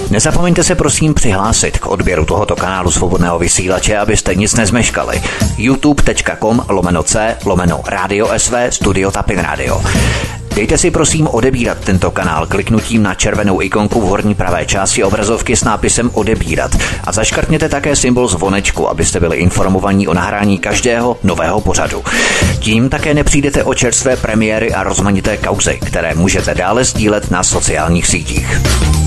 Nezapomeňte se prosím přihlásit k odběru tohoto kanálu Svobodného vysílače, abyste nic nezmeškali. youtube.com/c/Radio SV Studio Tapin Radio. Dejte si prosím odebírat tento kanál kliknutím na červenou ikonku v horní pravé části obrazovky s nápisem odebírat a zaškrtněte také symbol zvonečku, abyste byli informovaní o nahrání každého nového pořadu. Tím také nepřijdete o čerstvé premiéry a rozmanité kauzy, které můžete dále sdílet na sociálních sítích.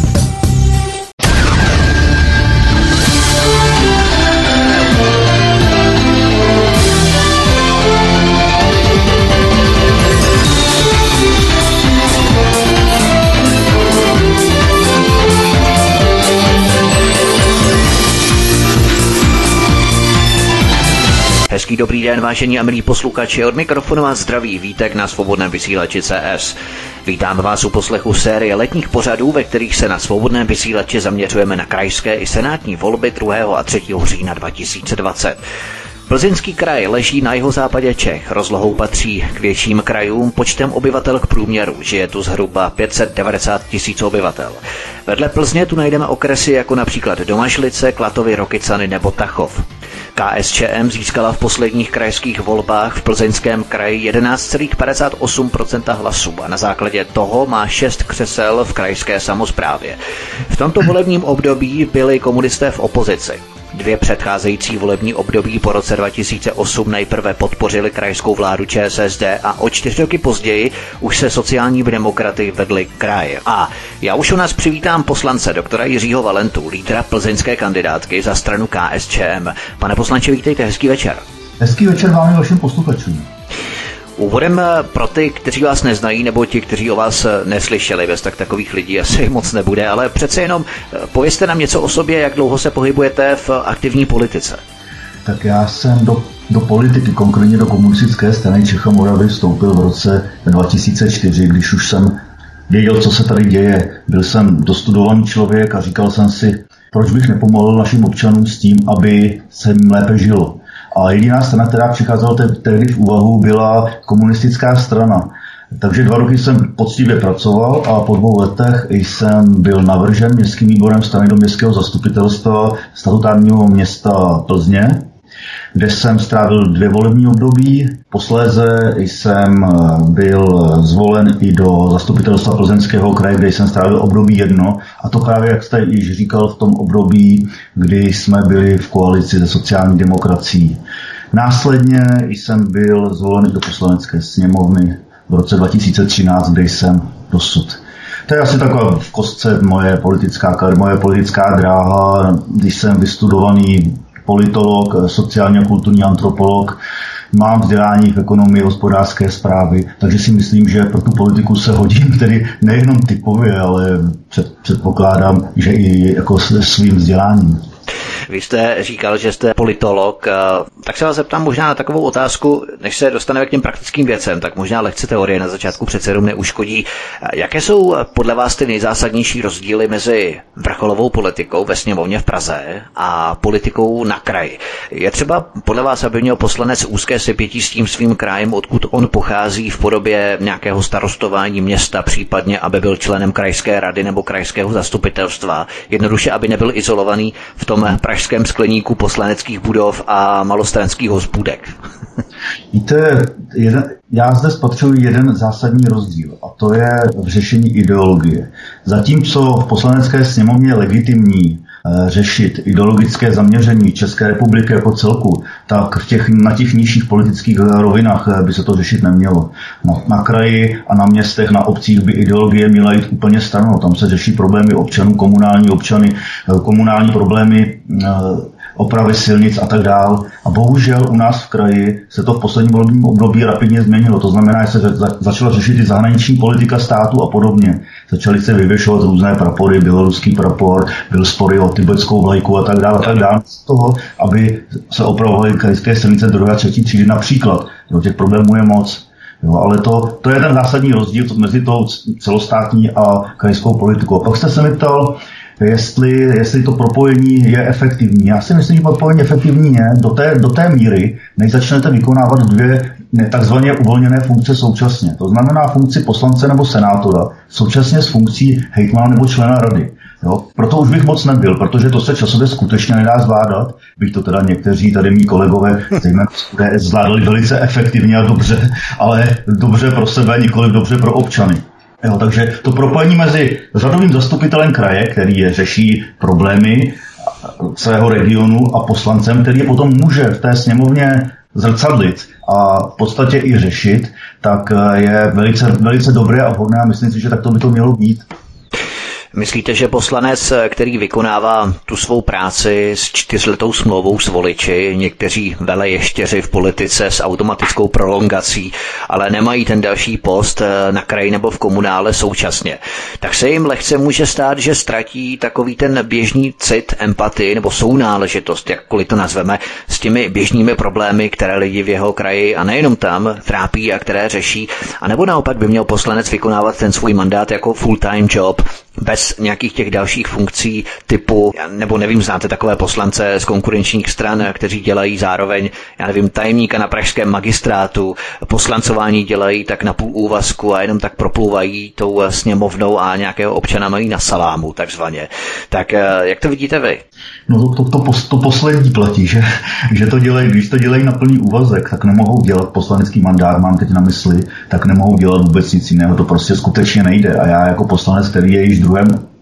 Hezký dobrý den, vážení a milí posluchači, od mikrofonu vás zdraví Vítek na Svobodném vysílači CS. Vítám vás u poslechu série letních pořadů, ve kterých se na Svobodném vysílači zaměřujeme na krajské i senátní volby 2. a 3. října 2020. Plzeňský kraj leží na jihozápadě Čech, rozlohou patří k větším krajům, počtem obyvatel k průměru, žije tu zhruba 590 000 obyvatel. Vedle Plzně tu najdeme okresy jako například Domažlice, Klatovy, Rokycany nebo Tachov. KSČM získala v posledních krajských volbách v Plzeňském kraji 11,58% hlasů a na základě toho má 6 křesel v krajské samosprávě. V tomto volebním období byli komunisté v opozici. 2 předcházející volební období po roce 2008 nejprve podpořili krajskou vládu ČSSD a o 4 roky později už se sociálními demokraty vedli kraj. A já už u nás přivítám poslance doktora Jiřího Valentu, lídra plzeňské kandidátky za stranu KSČM. Pane poslanče, vítejte, hezký večer. Hezký večer vám i vašim posluchačům. Úvodem pro ty, kteří vás neznají, nebo ti, kteří o vás neslyšeli, bez takových lidí asi moc nebude, ale přece jenom povězte nám něco o sobě, jak dlouho se pohybujete v aktivní politice. Tak já jsem do politiky, konkrétně do komunistické strany Čech a Moravy vstoupil v roce 2004, když už jsem věděl, co se tady děje. Byl jsem dostudovaný člověk a říkal jsem si, proč bych nepomohl našim občanům s tím, aby se jim lépe žilo. A jediná strana, která přicházela tehdy v úvahu, byla komunistická strana. Takže 2 roky jsem poctivě pracoval a po 2 letech jsem byl navržen městským výborem strany do městského zastupitelstva statutárního města Plzně, kde jsem strávil 2 volební období. Posléze jsem byl zvolen i do zastupitelstva Plzeňského kraje, kde jsem strávil období 1. A to právě, jak jste již říkal, v tom období, kdy jsme byli v koalici se sociální demokracií. Následně jsem byl zvolen do poslanecké sněmovny v roce 2013, kde jsem dosud. To je asi taková v kostce moje politická dráha, když jsem vystudovaný politolog, sociálně a kulturní antropolog, mám vzdělání v ekonomii hospodářské správy, takže si myslím, že pro tu politiku se hodím tedy nejenom typově, ale předpokládám, že i jako svým vzděláním. Vy jste říkal, že jste politolog, tak se vás zeptám možná na takovou otázku, než se dostaneme k těm praktickým věcem, tak možná lehce teorie na začátku přece jenom neuškodí. Jaké jsou podle vás ty nejzásadnější rozdíly mezi vrcholovou politikou ve sněmovně v Praze a politikou na kraji? Je třeba podle vás, aby měl poslanec úzké sepětí s tím svým krajem, odkud on pochází v podobě nějakého starostování města, případně aby byl členem krajské rady nebo krajského zastupitelstva, jednoduše aby nebyl izolovaný v tom pražském skleníku poslaneckých budov a malostranských hospůdek? Víte, já zde spatřuji jeden zásadní rozdíl, a to je v řešení ideologie. Zatímco v poslanecké sněmovně je legitimní řešit ideologické zaměření České republiky jako celku, tak na těch nižších politických rovinách by se to řešit nemělo. Na kraji a na městech, na obcích by ideologie měla jít úplně stranou. Tam se řeší problémy občanů, komunální problémy, opravy silnic a tak dál. A bohužel u nás v kraji se to v posledním volebním období rapidně změnilo. To znamená, že se začala řešit i zahraniční politika státu a podobně. Začaly se vyvěšovat různé prapory, běloruský prapor, byl spory o tibetskou vlajku a tak dále. Z toho, aby se opravovaly krajské silnice 2. a 3. třídy například. Těch problémů je moc. Jo, ale to je ten zásadní rozdíl mezi tou celostátní a krajskou politikou. Pak jste se mi ptal, jestli to propojení je efektivní. Já si myslím, že propojení efektivní je do té míry, než začnete vykonávat takzvaně uvolněné funkce současně. To znamená funkci poslance nebo senátora současně s funkcí hejtmana nebo člena rady. Jo? Proto už bych moc nebyl, protože to se časově skutečně nedá zvládat. Bych to teda někteří tady mý kolegové zvládali velice efektivně a dobře, ale dobře pro sebe, nikoliv dobře pro občany. Jo, takže to propojení mezi řadovým zastupitelem kraje, který řeší problémy svého regionu, a poslancem, který je potom může v té sněmovně zrcadlit a v podstatě i řešit, tak je velice, velice dobré a vhodné a myslím si, že takto by to mělo být. Myslíte, že poslanec, který vykonává tu svou práci s 4letou smlouvou s voliči, někteří veleještěři v politice s automatickou prolongací, ale nemají ten další post na kraji nebo v komunále současně, tak se jim lehce může stát, že ztratí takový ten běžný cit, empatii nebo sounáležitost, jakkoliv to nazveme, s těmi běžnými problémy, které lidi v jeho kraji a nejenom tam trápí a které řeší, anebo naopak by měl poslanec vykonávat ten svůj mandát jako full-time job, bez nějakých těch dalších funkcí typu, nebo nevím, znáte takové poslance z konkurenčních stran, kteří dělají zároveň, tajemníka na pražském magistrátu, poslancování dělají tak na půl úvazku a jenom tak proplouvají tou sněmovnou a nějakého občana mají na salámu, takzvaně. Tak jak to vidíte vy? No to poslední platí, že to dělají, když to dělají na plný úvazek, tak nemohou dělat poslanecký mandát, mám teď na mysli, tak nemohou dělat vůbec nic jiného, to prostě skutečně nejde. A já jako poslanec, který je již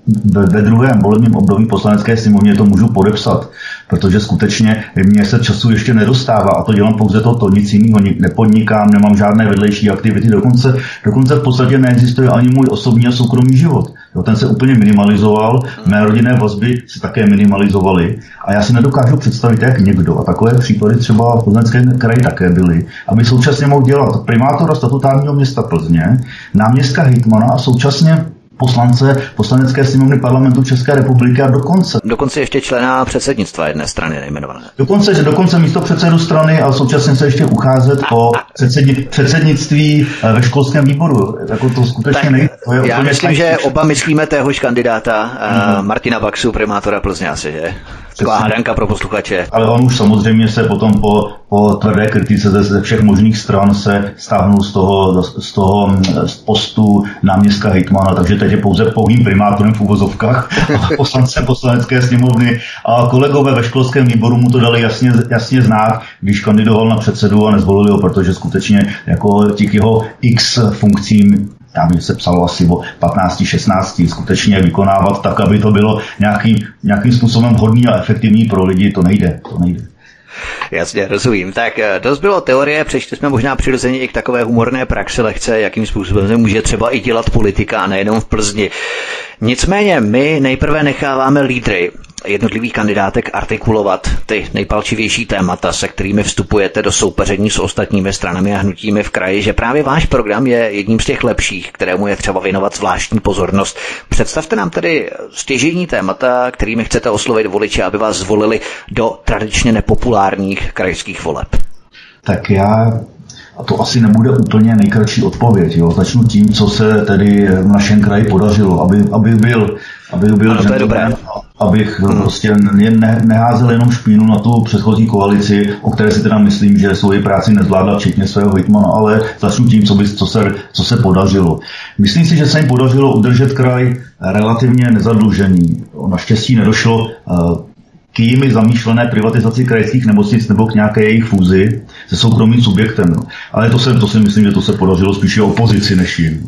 ve druhém volebním období Poslanecké sněmovně, to můžu podepsat, protože skutečně mě se času ještě nedostává a to dělám pouze toto, nic jiného nepodnikám, nemám žádné vedlejší aktivity, dokonce v podstatě neexistuje ani můj osobní a soukromý život. Jo, ten se úplně minimalizoval, mé rodinné vazby se také minimalizovaly a já si nedokážu představit, jak někdo, a takové případy třeba v Plzeňském kraji také byly, aby současně mohl dělat primátora statutárního města Plzně, náměstka hejtmana a současně poslance Poslanecké sněmovny Parlamentu České republiky a dokonce ještě člena předsednictva jedné strany nejmenované. Dokonce místo předsedu strany a současně se ještě ucházet o předsednictví ve školském výboru. Jako to skutečně nejde. Já myslím, že oba myslíme téhož kandidáta, Martina Baxu, primátora Plzně asi, že? Taková hádanka pro posluchače. Ale on už samozřejmě se potom po tvrdé kritice ze všech možných stran se stáhnul z toho postu náměstka hejtmana, takže teď je pouze pouhým primátorem v uvozovkách poslance Poslanecké sněmovny a kolegové ve školském výboru mu to dali jasně znát, když kandidoval na předsedu a nezvolili ho, protože skutečně jako těch jeho x funkcím, tam se psalo asi o 15-16, skutečně vykonávat tak, aby to bylo nějakým způsobem vhodný a efektivní pro lidi, to nejde. Jasně, rozumím. Tak dost bylo teorie, přešli jsme možná přirozeně i k takové humorné praxi lehce, jakým způsobem se může třeba i dělat politika a nejenom v Plzni. Nicméně my nejprve necháváme lídry jednotlivých kandidátek artikulovat ty nejpalčivější témata, se kterými vstupujete do soupeření s ostatními stranami a hnutími v kraji, že právě váš program je jedním z těch lepších, kterému je třeba věnovat zvláštní pozornost. Představte nám tedy stěžejní témata, kterými chcete oslovit voliče, aby vás zvolili do tradičně nepopulárních krajských voleb. Tak a to asi nebude úplně nejkratší odpověď. Jo. Začnu tím, co se tedy v našem kraji podařilo, abych byl abych prostě neházel jenom špínu na tu předchozí koalici, o které si teda myslím, že svoji práci nezvládla včetně svého hejtmana, ale začnu tím, co se podařilo. Myslím si, že se jim podařilo udržet kraj relativně nezadlužený. Naštěstí nedošlo k jimi zamýšlené privatizaci krajských nemocnic nebo k nějaké jejich fúzi se soukromým subjektem. Ale to si myslím, že to se podařilo spíše opozici než jim.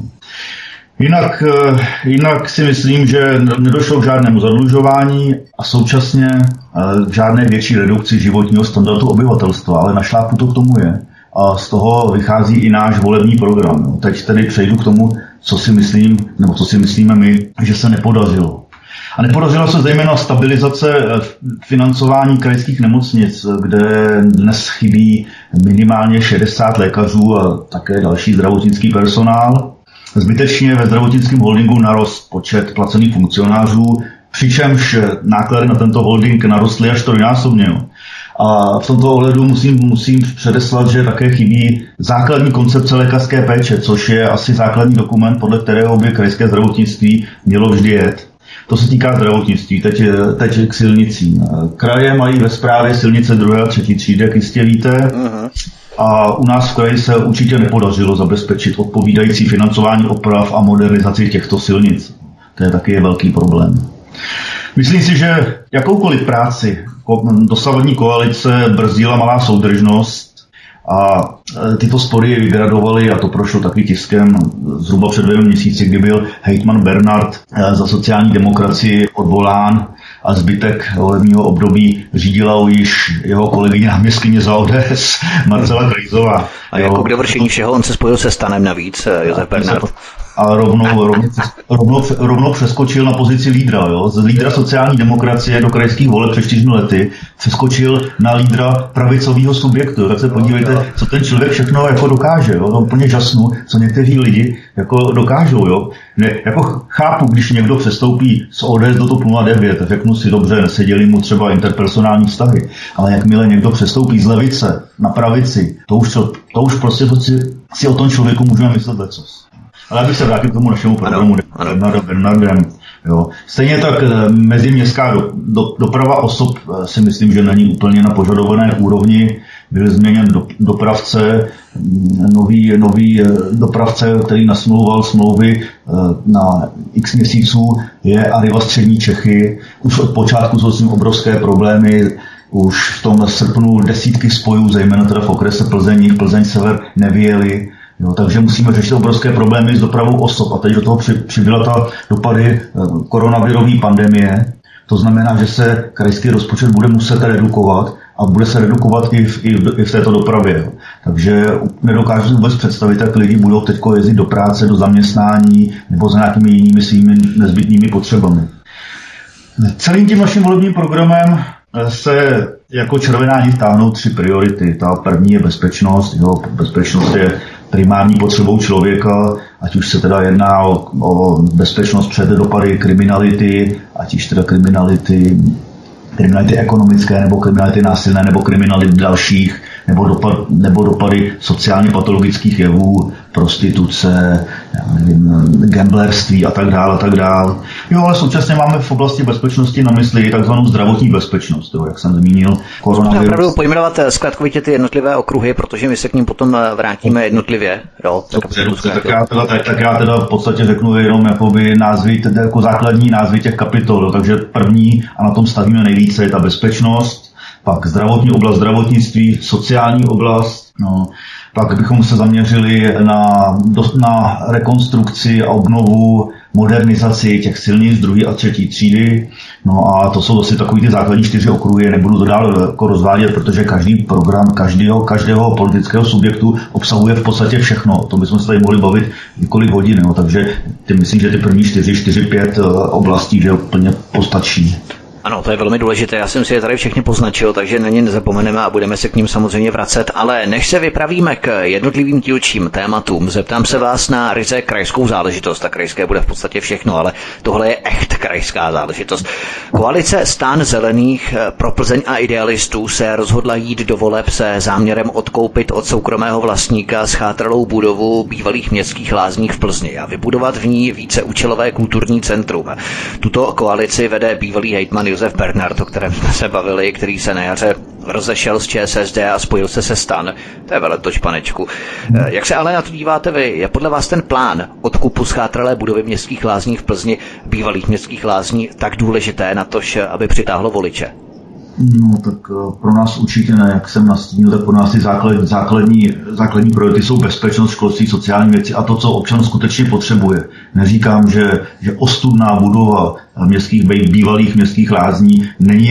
Jinak si myslím, že nedošlo k žádnému zadlužování a současně k žádné větší redukci životního standardu obyvatelstva, ale našlápnu to k tomu je. A z toho vychází i náš volební program. Teď tedy přejdu k tomu, co si myslíme my, že se nepodařilo. A nepodařila se zejména stabilizace financování krajských nemocnic, kde dnes chybí minimálně 60 lékařů a také další zdravotnický personál. Zbytečně ve zdravotnickém holdingu narost počet placených funkcionářů, přičemž náklady na tento holding narostly až trojnásobně. A v tomto ohledu musím předeslat, že také chybí základní koncepce lékařské péče, což je asi základní dokument, podle kterého by krajské zdravotnictví mělo vždy jet. To se týká zdravotnictví, teď k silnicím. Kraje mají ve správě silnice 2. a 3. třídy, jak jistě víte. a u nás v kraji se určitě nepodařilo zabezpečit odpovídající financování oprav a modernizaci těchto silnic. To je taky velký problém. Myslím si, že jakoukoliv práci dosavadní koalice brzdila malá soudržnost a tyto spory vygradovaly, a to prošlo taky tiskem zhruba před 2 měsíci, kdy byl hejtman Bernard za sociální demokracii odvolán a zbytek volebního období řídila již jeho kolegyně náměstkyně za ODS Marcela Krejzová. A jako k dovršení všeho on se spojil se STANem navíc, Josef Bernard. A rovnou přeskočil na pozici lídra. Jo? Z lídra sociální demokracie do krajských voleb před 4 lety přeskočil na lídra pravicového subjektu. Tak se podívejte, co ten člověk všechno jako dokáže. Jo? To úplně žasnu, co někteří lidi jako dokážou. Jo? Ne, jako chápu, když někdo přestoupí z ODS do TOP 09, řeknu si dobře, neseděli mu třeba interpersonální vztahy, ale jakmile někdo přestoupí z levice na pravici, to už prostě si o tom člověku můžeme myslet lecos. Ale abych se vrátil k tomu našemu programu Bernardem. Jo. Stejně tak meziměstská doprava osob si myslím, že není úplně na požadované úrovni. Byl změněn dopravce, nový dopravce, který nasmlouval smlouvy na x měsíců, je Arriva Střední Čechy. Už od počátku jsou s tím obrovské problémy. Už v tom srpnu desítky spojů, zejména teda v okrese Plzeň sever, nevyjeli. Jo, takže musíme řešit obrovské problémy s dopravou osob. A teď do toho přibyla ta dopady koronavirové pandemie. To znamená, že se krajský rozpočet bude muset redukovat a bude se redukovat i v této dopravě. Jo. Takže nedokážu si vůbec představit, jak lidi budou teď jezdit do práce, do zaměstnání nebo za nějakými jinými svými nezbytnými potřebami. Celým tím naším volebním programem se jako červená nit táhnou 3 priority. Ta první je bezpečnost. Jo. Bezpečnost je primární potřebou člověka, ať už se teda jedná o bezpečnost před dopady kriminality, ať už teda kriminality ekonomické, nebo kriminality násilné, nebo kriminality dalších, nebo dopady sociálně patologických jevů, prostituce, gamblerství a tak dále. Jo, ale současně máme v oblasti bezpečnosti na mysli takzvanou zdravotní bezpečnost, jo, jak jsem zmínil. Musíme opravdu pojmenovat zkratkovitě ty jednotlivé okruhy, protože my se k ním potom vrátíme jednotlivě. Jo, tak já teda v podstatě řeknu jenom jakoby názvy, jako základní názvy těch kapitol. Jo, takže první, a na tom stavíme nejvíce, je ta bezpečnost, pak zdravotní oblast, zdravotnictví, sociální oblast, no. Pak bychom se zaměřili na rekonstrukci a obnovu, modernizaci těch silnic 2. a 3. třídy. No a to jsou asi takový ty základní 4 okruhy. Nebudu to dál jako rozvádět, protože každý program každého politického subjektu obsahuje v podstatě všechno. To bychom se tady mohli bavit několik hodin. No. Takže myslím, že ty první 4-5 oblastí, že úplně postačí. Ano, to je velmi důležité. Já jsem si je tady všechny poznačil, takže na ně nezapomeneme a budeme se k ním samozřejmě vracet. Ale než se vypravíme k jednotlivým dílčím tématům, zeptám se vás na ryze krajskou záležitost. Tak krajské bude v podstatě všechno, ale tohle je echt krajská záležitost. Koalice STAN zelených pro Plzeň a idealistů se rozhodla jít do voleb se záměrem odkoupit od soukromého vlastníka schátralou budovu bývalých městských lázní v Plzni a vybudovat v ní víceúčelové kulturní centrum. Tuto koalici vede bývalý hejtman Josef Bernard, o kterém jsme se bavili, který se na jaře rozešel z ČSSD a spojil se STAN. To je veletoč, panečku. Jak se ale na to díváte vy? Je podle vás ten plán odkupu schátralé budovy městských lázní v Plzni, bývalých městských lázní, tak důležité na to, aby přitáhlo voliče? No tak pro nás určitě ne, jak jsem nastínil, tak pro nás ty základní priority jsou bezpečnost, školství, sociální věci a to, co občan skutečně potřebuje. Neříkám, že ostudná budova bývalých městských lázní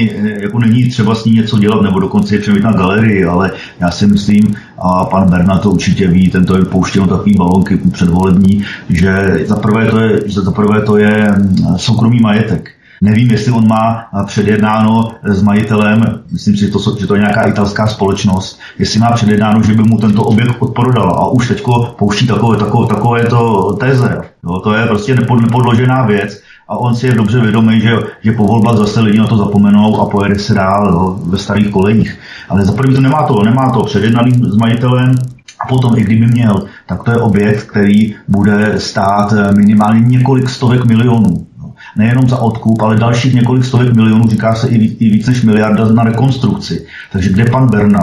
není třeba s ní něco dělat nebo dokonce je přemít na galerii, ale já si myslím, a pan Bernard to určitě ví, tento je pouštěl takový balonky předvolební, že za prvé to je soukromý majetek. Nevím, jestli on má předjednáno s majitelem, myslím si, že to je nějaká italská společnost, jestli má předjednáno, že by mu tento objekt odprodal a už teďko pouští takovéto teze. Jo, to je prostě nepodložená věc a on si je dobře vědomý, že po volbách zase lidi na to zapomenou a pojede se dál ve starých kolejích. Ale za první to nemá to předjednaný s majitelem. A potom, i kdyby měl, tak to je objekt, který bude stát minimálně několik stovek milionů. Nejenom za odkup, ale dalších několik stovek milionů, říká se i víc než miliarda na rekonstrukci. Takže kde pan Bernard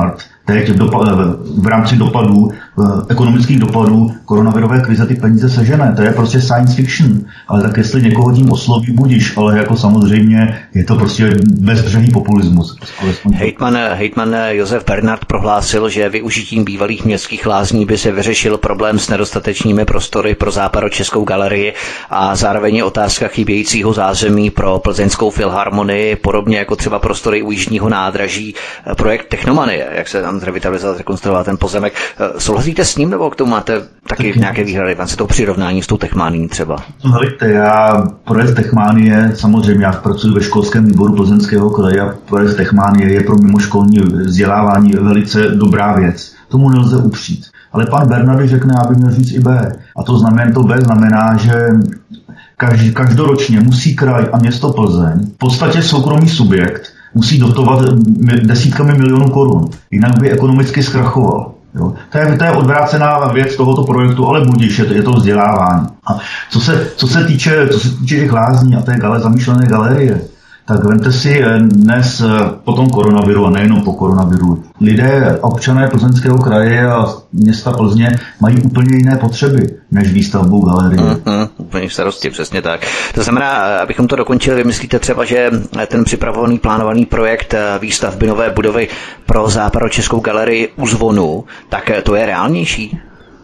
teď v rámci dopadů, ekonomických dopadů koronavirové krize ty peníze sežene. To je prostě science fiction. Ale tak jestli někoho tím osloví, budiš, ale jako samozřejmě je to prostě bezbřehý populismus. Hejtman Josef Bernard prohlásil, že využitím bývalých městských lázní by se vyřešil problém s nedostatečnými prostory pro Západočeskou galerii a zároveň je otázka chybějícího zázemí pro Plzeňskou filharmonii, podobně jako třeba prostory u Jižního nádraží, projekt Technomanie, jak se tam zrevitalizovat, rekonstruovat ten pozemek. Souhlasíte s ním, nebo k tomu máte taky nějaké výhrady? Vám se to přirovnání s tou Techmánií třeba? Hleďte, projekt Techmánie, samozřejmě já pracuji ve školském výboru Plzeňského kraje a projekt Techmánie je pro mimoškolní vzdělávání velice dobrá věc. Tomu nelze upřít. Ale pan Bernardy řekne, aby měl říct i B. A to B znamená, že každoročně musí kraj a město Plzeň, v podstatě soukromý subjekt, musí dotovat desítkami milionů korun. Jinak by ekonomicky zkrachoval. Jo. To je odvrácená věc tohoto projektu, ale budiš, je to vzdělávání. A co se týče těch lázní a té zamýšlené galerie, tak vemte si dnes po tom koronaviru a nejenom po koronaviru. Lidé, občané Plzeňského kraje a města Plzně mají úplně jiné potřeby než výstavbu galerie. Úplně starosti, přesně tak. To znamená, abychom to dokončili, vymyslíte třeba, že ten připravovaný, plánovaný projekt výstavby nové budovy pro Západočeskou galerii u Zvonu, tak to je reálnější?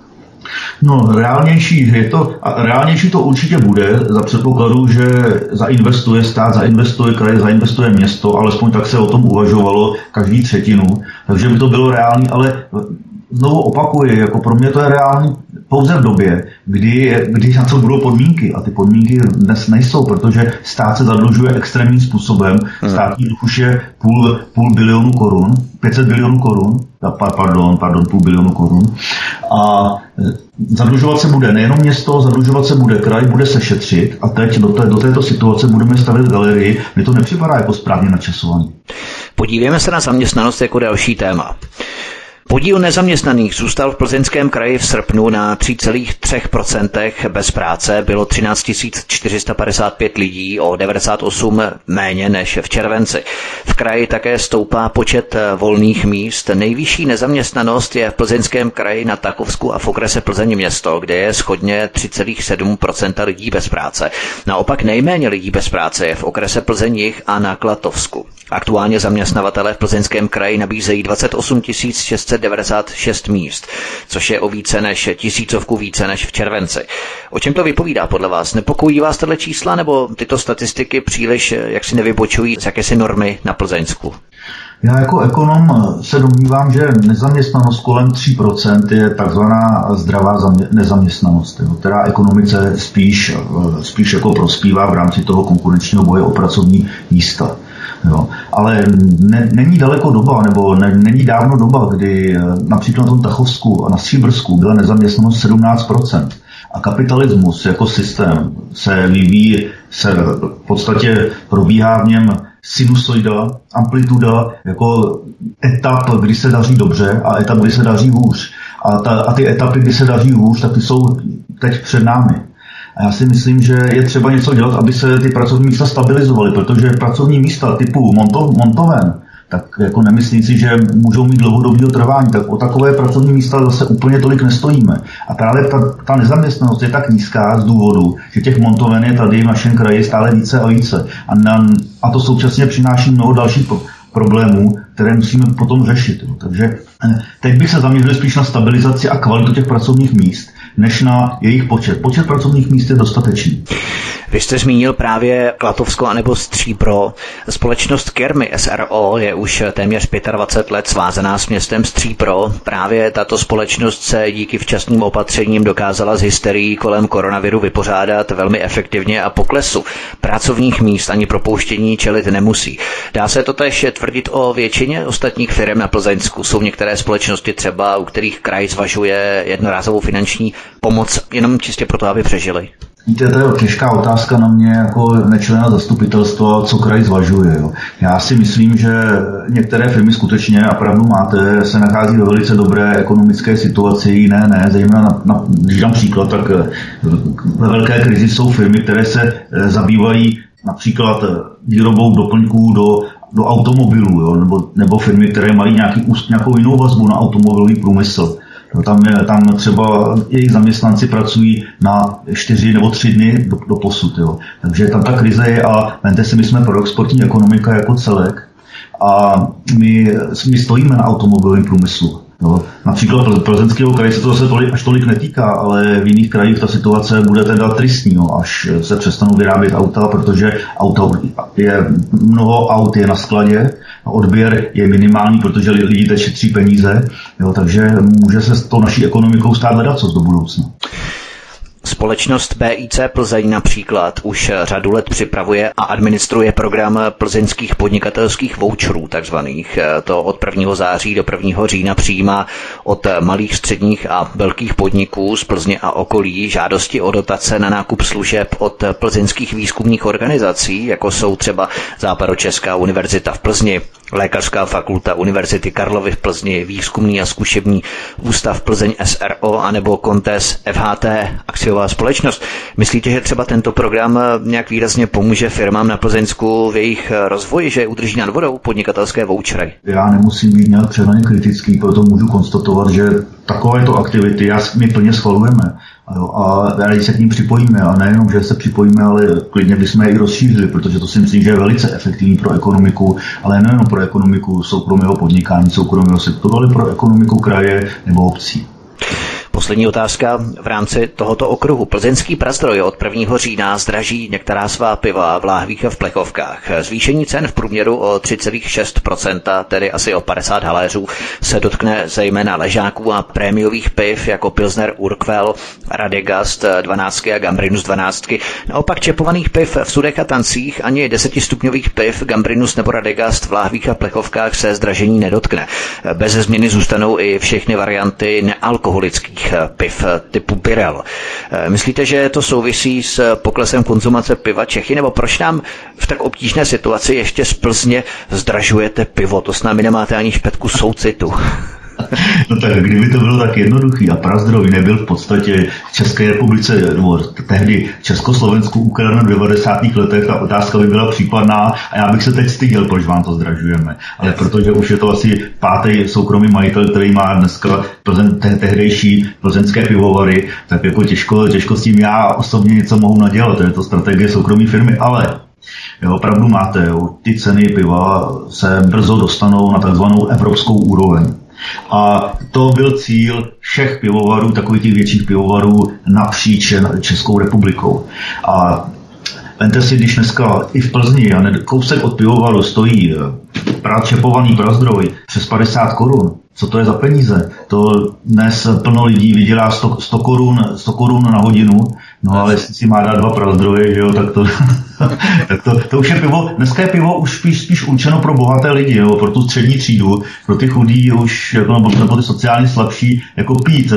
No, reálnější to určitě bude za předpokladu, že zainvestuje stát, zainvestuje kraj, zainvestuje město, alespoň tak se o tom uvažovalo každý třetinu, takže by to bylo reálný, ale znovu opakuji, jako pro mě to je reálný pouze v době, kdy na to budou podmínky a ty podmínky dnes nejsou, protože stát se zadlužuje extrémním způsobem, státní dluh už je půl bilionu korun, 500 bilionů korun, pardon, půl bilionu korun a zadlužovat se bude nejenom město, zadlužovat se bude kraj, bude se šetřit a teď do této situace budeme stavět galerii, mně to nepřipadá jako správně načasovaný. Podívejme se na zaměstnanost jako další téma. Podíl nezaměstnaných zůstal v Plzeňském kraji v srpnu na 3,3% bez práce, bylo 13 455 lidí, o 98 méně než v červenci. V kraji také stoupá počet volných míst. Nejvyšší nezaměstnanost je v Plzeňském kraji na Takovsku a v okrese Plzeň město, kde je shodně 3,7% lidí bez práce. Naopak nejméně lidí bez práce je v okrese Plzeň jih a na Klatovsku. Aktuálně zaměstnavatelé v Plzeňském kraji nabízejí 28 696 míst, což je o více než 1000 více než v červenci. O čem to vypovídá podle vás? Nepokojí vás tato čísla, nebo tyto statistiky příliš jaksi nevybočují z jakési normy na Plzeňsku? Já jako ekonom se domnívám, že nezaměstnanost kolem 3% je takzvaná zdravá nezaměstnanost, která ekonomice spíš jako prospívá v rámci toho konkurenčního boje o pracovní místa. Jo. Ale není daleko doba, nebo není dávno doba, kdy například na tom Tachovsku a na Stříbrsku byla nezaměstnanost 17%. A kapitalismus jako systém se vyvíjí, v podstatě probíhá v něm sinusoida, amplituda, jako etap, kdy se daří dobře a etap, kdy se daří hůř. A ty etapy, kdy se daří hůř, tak ty jsou teď před námi. A já si myslím, že je třeba něco dělat, aby se ty pracovní místa stabilizovaly, protože pracovní místa typu montoven, tak jako nemyslím si, že můžou mít dlouhodobého trvání, tak o takové pracovní místa zase úplně tolik nestojíme. A právě ta nezaměstnanost je tak nízká z důvodu, že těch montoven je tady v našem kraji stále více a více. A to současně přináší mnoho dalších problémů, které musíme potom řešit. Takže teď bych se zaměřil spíš na stabilizaci a kvalitu těch pracovních míst, než na jejich počet. Počet pracovních míst je dostatečný. Vy jste zmínil právě Klatovsko anebo Stříbro. Společnost Kermy SRO je už téměř 25 let svázaná s městem Stříbro. Právě tato společnost se díky včasným opatřením dokázala s hysterií kolem koronaviru vypořádat velmi efektivně a poklesu pracovních míst ani propouštění čelit nemusí. Dá se to též tvrdit o většině ostatních firm na Plzeňsku. Jsou některé společnosti třeba, u kterých kraj zvažuje jednorázovou finanční pomoc jenom čistě proto, aby přežili? Víte, to je těžká otázka na mě jako nečlena zastupitelstva, co kraj zvažuje. Jo. Já si myslím, že některé firmy skutečně, a pravdu máte, se nachází ve velice dobré ekonomické situaci, jiné ne. Zejména, když dám příklad, tak ve velké krizi jsou firmy, které se zabývají například výrobou doplňků do do automobilů, jo, nebo firmy, které mají nějakou jinou vazbu na automobilový průmysl. No, tam třeba jejich zaměstnanci pracují na 4 nebo 3 dny do posud. Jo. Takže tam ta krize je a vemte si, my jsme proexportní ekonomika jako celek a my stojíme na automobilovém průmyslu. Jo. Například Plzeňského kraje se to zase až tolik netýká, ale v jiných krajích ta situace bude teda tristní, no, až se přestanou vyrábět auta, protože mnoho aut je na skladě, odběr je minimální, protože lidi šetří peníze, jo, takže může se s tou naší ekonomikou stát ledacos do budoucna. Společnost BIC Plzeň například už řadu let připravuje a administruje program plzeňských podnikatelských voucherů takzvaných. To od 1. září do 1. října přijímá od malých, středních a velkých podniků z Plzně a okolí žádosti o dotace na nákup služeb od plzeňských výzkumných organizací, jako jsou třeba Západočeská univerzita v Plzni, Lékařská fakulta Univerzity Karlovy v Plzni, Výzkumný a zkušební ústav Plzeň SRO anebo Contes FHT akciová společnost. Myslíte, že třeba tento program nějak výrazně pomůže firmám na Plzeňsku v jejich rozvoji, že udrží nad vodou podnikatelské vouchery? Já nemusím být nějak přehnaně kritický, proto můžu konstatovat, že takovéto aktivity my plně schvalujeme. A rádi se k ním připojíme. A nejenom, že se připojíme, ale klidně bychom je i rozšířili, protože to si myslím, že je velice efektivní pro ekonomiku, ale nejenom pro ekonomiku soukromého podnikání, soukromého sektoru, ale pro ekonomiku kraje nebo obcí. Poslední otázka v rámci tohoto okruhu. Plzeňský Prazdroj od 1. října zdraží některá svá piva v láhvích a v plechovkách. Zvýšení cen v průměru o 3,6%, tedy asi o 50 haléřů, se dotkne zejména ležáků a prémiových piv jako Pilsner Urquell, Radegast 12 a Gambrinus 12. Naopak čepovaných piv v sudech a tancích ani 10stupňových piv Gambrinus nebo Radegast v láhvích a plechovkách se zdražení nedotkne. Bez změny zůstanou i všechny varianty nealkoholických piv typu Birell. Myslíte, že to souvisí s poklesem konzumace piva Čechy, nebo proč nám v tak obtížné situaci ještě z Plzně zdražujete pivo? To s námi nemáte ani špetku soucitu. No tak kdyby to bylo tak jednoduchý a Prazdroj nebyl v podstatě v České republice, nebo tehdy Československu ukradeno v 90. letech, ta otázka by byla případná a já bych se teď styděl, proč vám to zdražujeme. Ale protože už je to asi 5. soukromý majitel, který má dneska tehdejší plzeňské pivovary, tak jako těžko s tím já osobně něco mohu nadělat, to je to strategie soukromé firmy, ale opravdu máte, ty ceny piva se brzo dostanou na takzvanou evropskou úroveň. A to byl cíl všech pivovarů, takových těch větších pivovarů napříč Českou republikou. A vemte si, když dneska i v Plzni a kousek od pivovaru stojí čepovaný Prazdroj přes 50 korun, co to je za peníze? To dnes plno lidí vydělá 100 korun na hodinu, no ale jestli si má dát 2 Prazdroje, že jo, tak to už je pivo, dneska je pivo už spíš určeno pro bohaté lidi, jo, pro tu střední třídu, pro ty chudí už, jako, nebo ty sociálně slabší, jako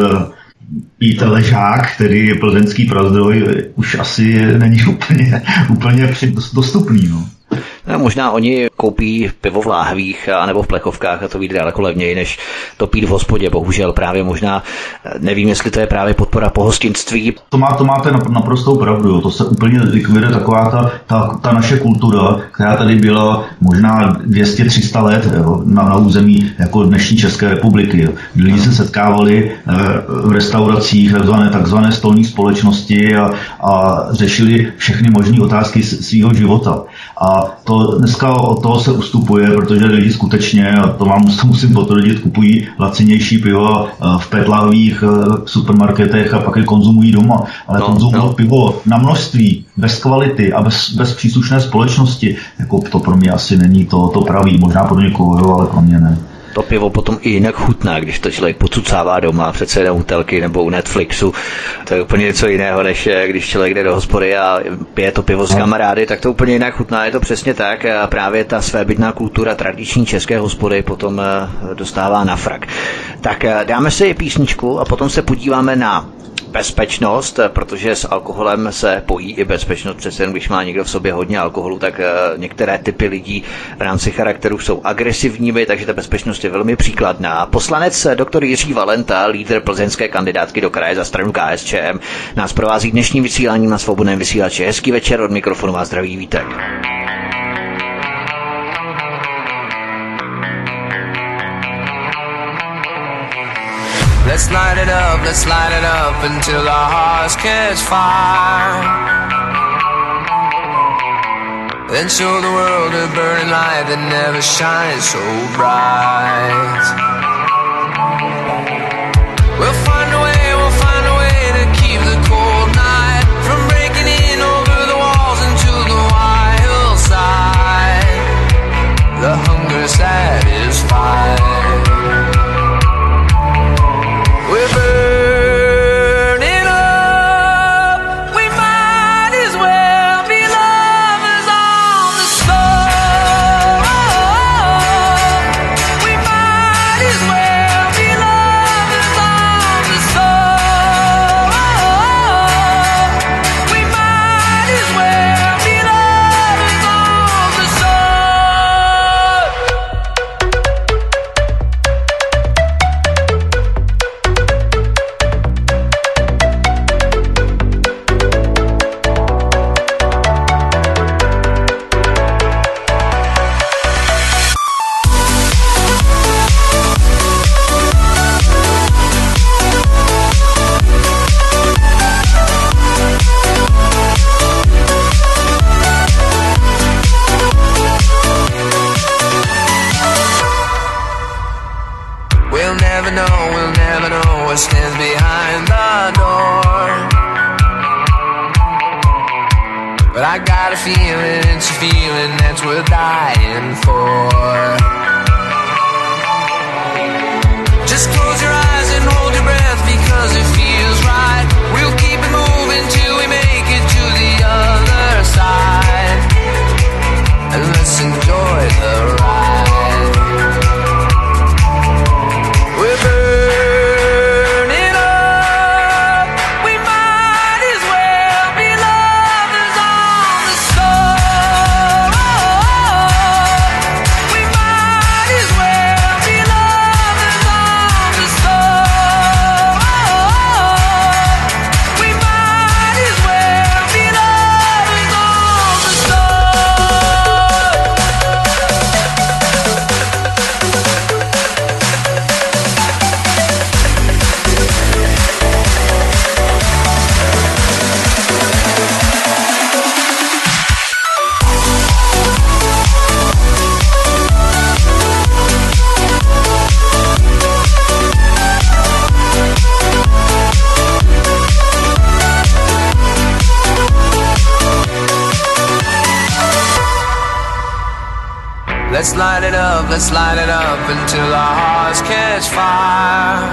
pít ležák, který je plzeňský Prazdroj, už asi není úplně dostupný, no. No, možná oni koupí pivo v láhvích anebo v plechovkách a to vyjde daleko levněji, než to pít v hospodě. Bohužel právě možná, nevím, jestli to je právě podpora pohostinství. To máte naprostou pravdu. Jo. To se úplně likviduje taková ta naše kultura, která tady byla možná 200-300 let, jo, na území jako dnešní České republiky. Jo. Lidi se setkávali v restauracích, takzvané stolní společnosti a řešili všechny možné otázky svého života. A to dneska od toho se ustupuje, protože lidi skutečně, a to musím potvrdit, kupují lacinější pivo v petláhových supermarketech a pak je konzumují doma. Ale konzumovat pivo na množství, bez kvality a bez příslušné společnosti, jako to pro mě asi není to pravý. Možná pro někoho, ale pro mě ne. To pivo potom i jinak chutná, když to člověk pocucává doma, přece na hotelky nebo u Netflixu. To je úplně něco jiného, než když člověk jde do hospody a pije to pivo s kamarády, tak to úplně jinak chutná, je to přesně tak. A právě ta svébytná kultura tradiční české hospody potom dostává na frak. Tak dáme si písničku a potom se podíváme na bezpečnost, protože s alkoholem se pojí i bezpečnost. Přece jen když má někdo v sobě hodně alkoholu, tak některé typy lidí v rámci charakteru jsou agresivními, takže ta bezpečnost je velmi příkladná. Poslanec dr. Jiří Valenta, lídr plzeňské kandidátky do kraje za stranu KSČM, nás provází dnešním vysíláním na Svobodném vysílači. Hezký večer, od mikrofonu vás zdraví Vítek. Let's light it up until our hearts catch fire. Then show the world a burning light that never shines so bright. We'll find a way to keep the cold night from breaking in over the walls into the wild side. The hunger satisfied. We're burning up. We might as well be lovers on the soul. We might as well be lovers on the soul. We might as well be lovers on the soul. We'll never know what stands behind the door. But I got a feeling, it's a feeling that's worth dying for. Just close your eyes and hold your breath because it feels right. We'll keep it moving till we make it to the other side. And let's enjoy the ride. We're burning up. We might as well be lovers on the soul. We might as well be lovers on the soul. We might as well be lovers on the soul. Let's light it up until our hearts catch fire.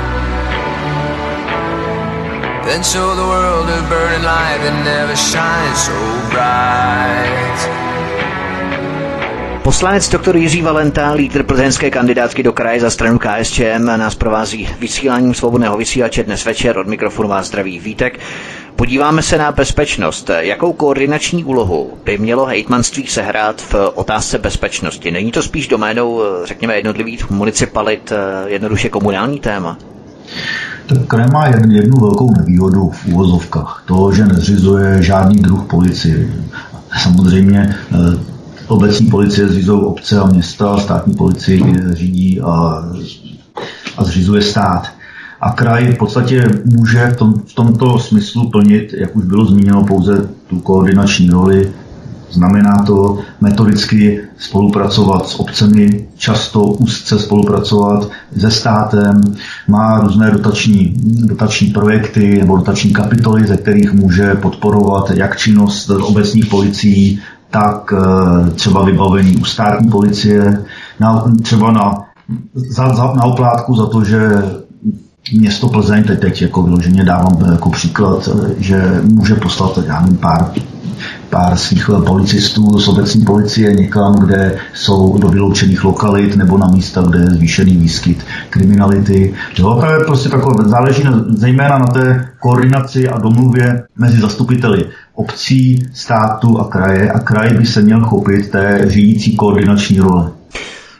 Then show the world a burning light that never shines so bright. Poslanec dr. Jiří Valenta, lídr plzeňské kandidátky do kraje za stranu KSČM, nás provází vysíláním Svobodného vysílače dnes večer. Od mikrofonu vás zdraví Vítek. Podíváme se na bezpečnost. Jakou koordinační úlohu by mělo hejtmanství sehrát v otázce bezpečnosti? Není to spíš doménou, řekněme, jednotlivých municipalit, jednoduše komunální téma? Tak kraj má jednu velkou nevýhodu v úvozovkách. To, že nezřizuje žádný druh policie. Samozřejmě obecní policie zřizují obce a města, státní policii řídí a zřizuje stát. A kraj v podstatě může v tomto smyslu plnit, jak už bylo zmíněno, pouze tu koordinační roli. Znamená to metodicky spolupracovat s obcemi, často úzce spolupracovat se státem, má různé dotační projekty nebo dotační kapitoly, ze kterých může podporovat jak činnost obecních policií, tak třeba vybavení u státní policie, třeba na oplátku za to, že město Plzeň, teď jako vyloženě dávám jako příklad, že může poslat pár svých policistů z obecní policie někam, kde jsou do vyloučených lokalit nebo na místa, kde je zvýšený výskyt kriminality. Jo, to je prostě takové, záleží zejména na té koordinaci a domluvě mezi zastupiteli obcí, státu a kraje, a kraj by se měl chopit té řídící koordinační role.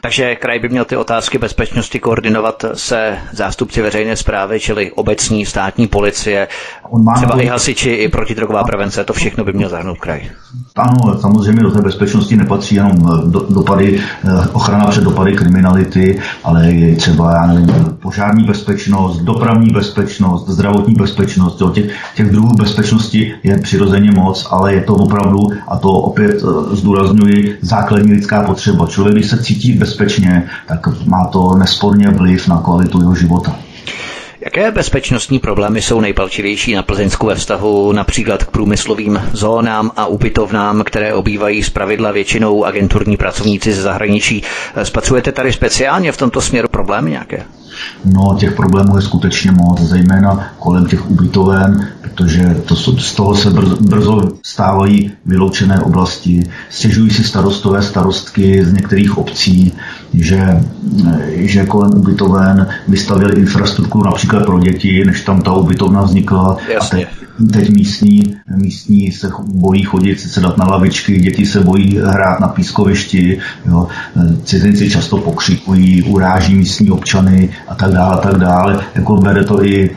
Takže kraj by měl ty otázky bezpečnosti koordinovat se zástupci veřejné správy, čili obecní, státní policie, třeba i hasiči, i protidrogová prevence, to všechno by měl zahrnout kraj. Ano, samozřejmě do té bezpečnosti nepatří jenom dopady, ochrana před dopady kriminality, ale i třeba, požární bezpečnost, dopravní bezpečnost, zdravotní bezpečnost. Těch druhů bezpečnosti je přirozeně moc, ale je to opravdu, a to opět zdůrazňuji, základní lidská potřeba. Člověk, když se cítí bezpečně, tak má to nesporně vliv na kvalitu jeho života. Jaké bezpečnostní problémy jsou nejpalčivější na Plzeňsku ve vztahu například k průmyslovým zónám a ubytovnám, které obývají zpravidla většinou agenturní pracovníci ze zahraničí? Spatřujete tady speciálně v tomto směru problémy nějaké? No, těch problémů je skutečně moc, zejména kolem těch ubytoven, protože z toho se brzo stávají vyloučené oblasti. Stěžují si starostové, starostky z některých obcí, že kolem ubytoven vystavěli infrastrukturu například pro děti, než tam ta ubytovna vznikla. Jasně. A teď místní se bojí chodit, sedat na lavičky, děti se bojí hrát na pískovišti, jo. Cizinci často pokřikují, uráží místní občany a tak dále. Jako bere to i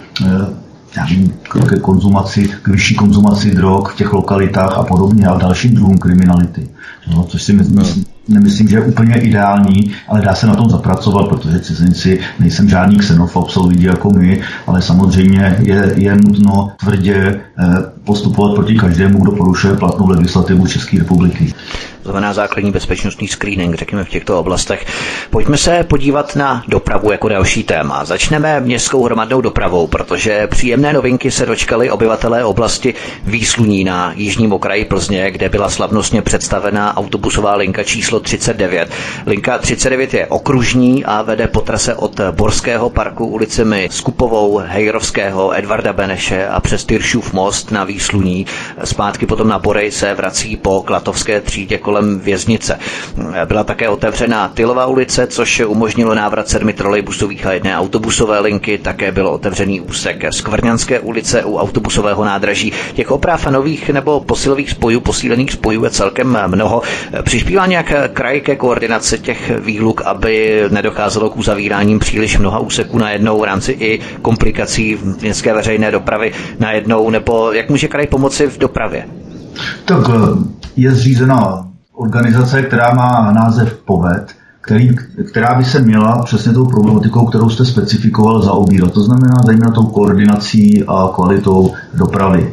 k vyšší konzumaci drog v těch lokalitách a podobně a dalším druhům kriminality. No, což si nemyslím, že je úplně ideální, ale dá se na tom zapracovat, protože cizinci nejsem žádný xenofob, jsou lidi jako my, ale samozřejmě je nutno tvrdě postupovat proti každému, kdo porušuje platnou legislativu České republiky. To znamená základní bezpečnostní screening, řekněme, v těchto oblastech. Pojďme se podívat na dopravu jako další téma. Začneme městskou hromadnou dopravou, protože příjemné novinky se dočkali obyvatelé oblasti Výsluní na jižním okraji Plzně, kde byla slavnostně představená autobusová linka číslo 39. Linka 39 je okružní a vede po trase od Borského parku ulicemi Skupovou, Hejrovského, Edvarda Beneše a přes Tyršův most na Výsluní. Zpátky potom na Borej se vrací po Klatovské třídě kolem věznice. Byla také otevřena Tylová ulice, což umožnilo návrat 7 trolejbusových a 1 autobusové linky. Také bylo otevřený úsek Skvrňanské ulice u autobusového nádraží. Těch oprav nových nebo posílených spojů je celkem mnoho. Přispívá nějak kraj ke koordinaci těch výluk, aby nedocházelo k uzavíráním příliš mnoha úseků najednou v rámci i komplikací městské veřejné dopravy najednou, nebo jak může kraj pomoci v dopravě? Tak je zřízena organizace, která má název POVED, která by se měla přesně tou problematikou, kterou jste specifikoval, zaobírat. To znamená zejména tou koordinací a kvalitou dopravy.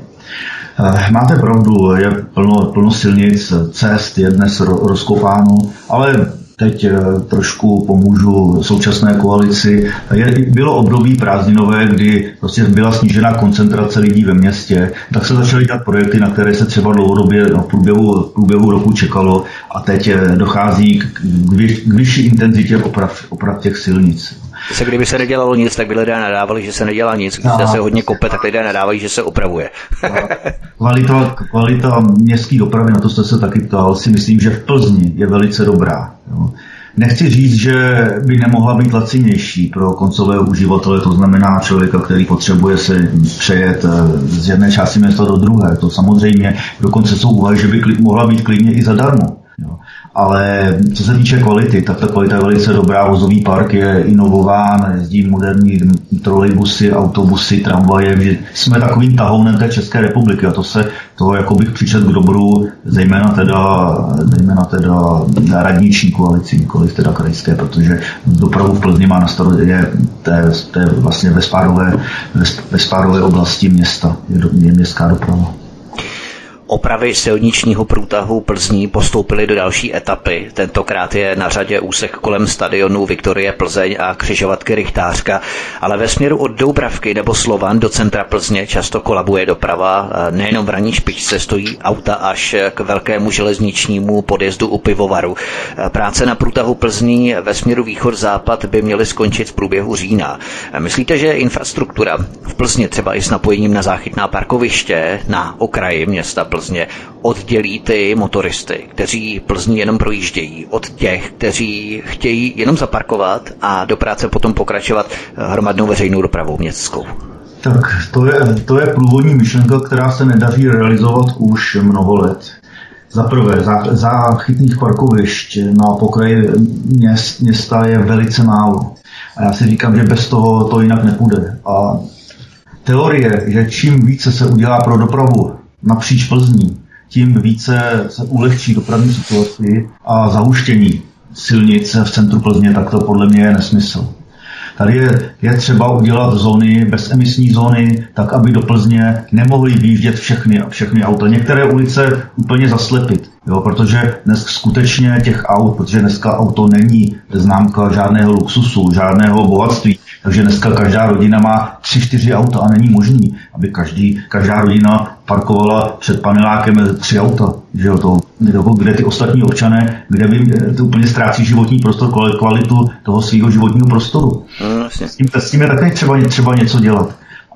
Máte pravdu, je plno silnic, cest je dnes rozkopáno, ale teď trošku pomůžu současné koalici. Bylo období prázdninové, kdy prostě byla snížena koncentrace lidí ve městě, tak se začaly dělat projekty, na které se třeba dlouhodobě v průběhu roku čekalo a teď dochází k vyšší intenzitě oprav těch silnic. Kdyby se nedělalo nic, tak by lidé nadávali, že se nedělá nic. Když se hodně kope, tak lidé nadávají, že se opravuje. Kvalita městské dopravy, na to jste se taky ptal, si myslím, že v Plzni je velice dobrá. Jo. Nechci říct, že by nemohla být lacinější pro koncového uživatele, to znamená člověka, který potřebuje se přejet z jedné části města do druhé. To samozřejmě dokonce jsou úvahy, že by mohla být klidně i zadarmo. Jo. Ale co se týče kvality, tak ta kvalita je velice dobrá. Vozový park je inovován, jezdí moderní trolejbusy, autobusy, tramvaje. Že jsme takovým tahounem té České republiky a to jako bych přičet k dobru, zejména teda radniční koalici, nikoliv teda krajské, protože dopravu v Plzni má na starosti, to je vlastně ve spádové oblasti města, je městská doprava. Opravy silničního průtahu Plzní postoupily do další etapy. Tentokrát je na řadě úsek kolem stadionu Viktorie Plzeň a křižovatky Rychtářka, ale ve směru od Doubravky nebo Slovan do centra Plzně často kolabuje doprava. Nejenom v ranní špičce stojí auta až k velkému železničnímu podjezdu u Pivovaru. Práce na průtahu Plzní ve směru východ-západ by měly skončit v průběhu října. Myslíte, že infrastruktura v Plzni třeba i s napojením na záchytná parkoviště na okraji města Plzně oddělí ty motoristy, kteří Plzní jenom projíždějí, od těch, kteří chtějí jenom zaparkovat a do práce potom pokračovat hromadnou veřejnou dopravou městskou? Tak to je průvodní myšlenka, která se nedaří realizovat už mnoho let. Za prvé, záchytných parkovišť na pokraji města je velice málo. A já si říkám, že bez toho to jinak nepůjde. A teorie, že čím více se udělá pro dopravu napříč Plzní, tím více se ulehčí dopravní situaci a zahuštění silnic v centru Plzně, tak to podle mě je nesmysl. Tady je třeba udělat zóny, bezemisní zóny, tak aby do Plzně nemohly výjíždět všechny auta. Některé ulice úplně zaslepit, jo, protože dnes skutečně těch aut, protože dneska auto není známka žádného luxusu, žádného bohatství, takže dneska každá rodina má 3-4 auta a není možný, aby každá rodina parkovala před panelákem 3 auta, že jo, kde ty ostatní občané, kde by to úplně ztrácí životní prostor, kvalitu toho svého životního prostoru. S tím je také třeba něco dělat.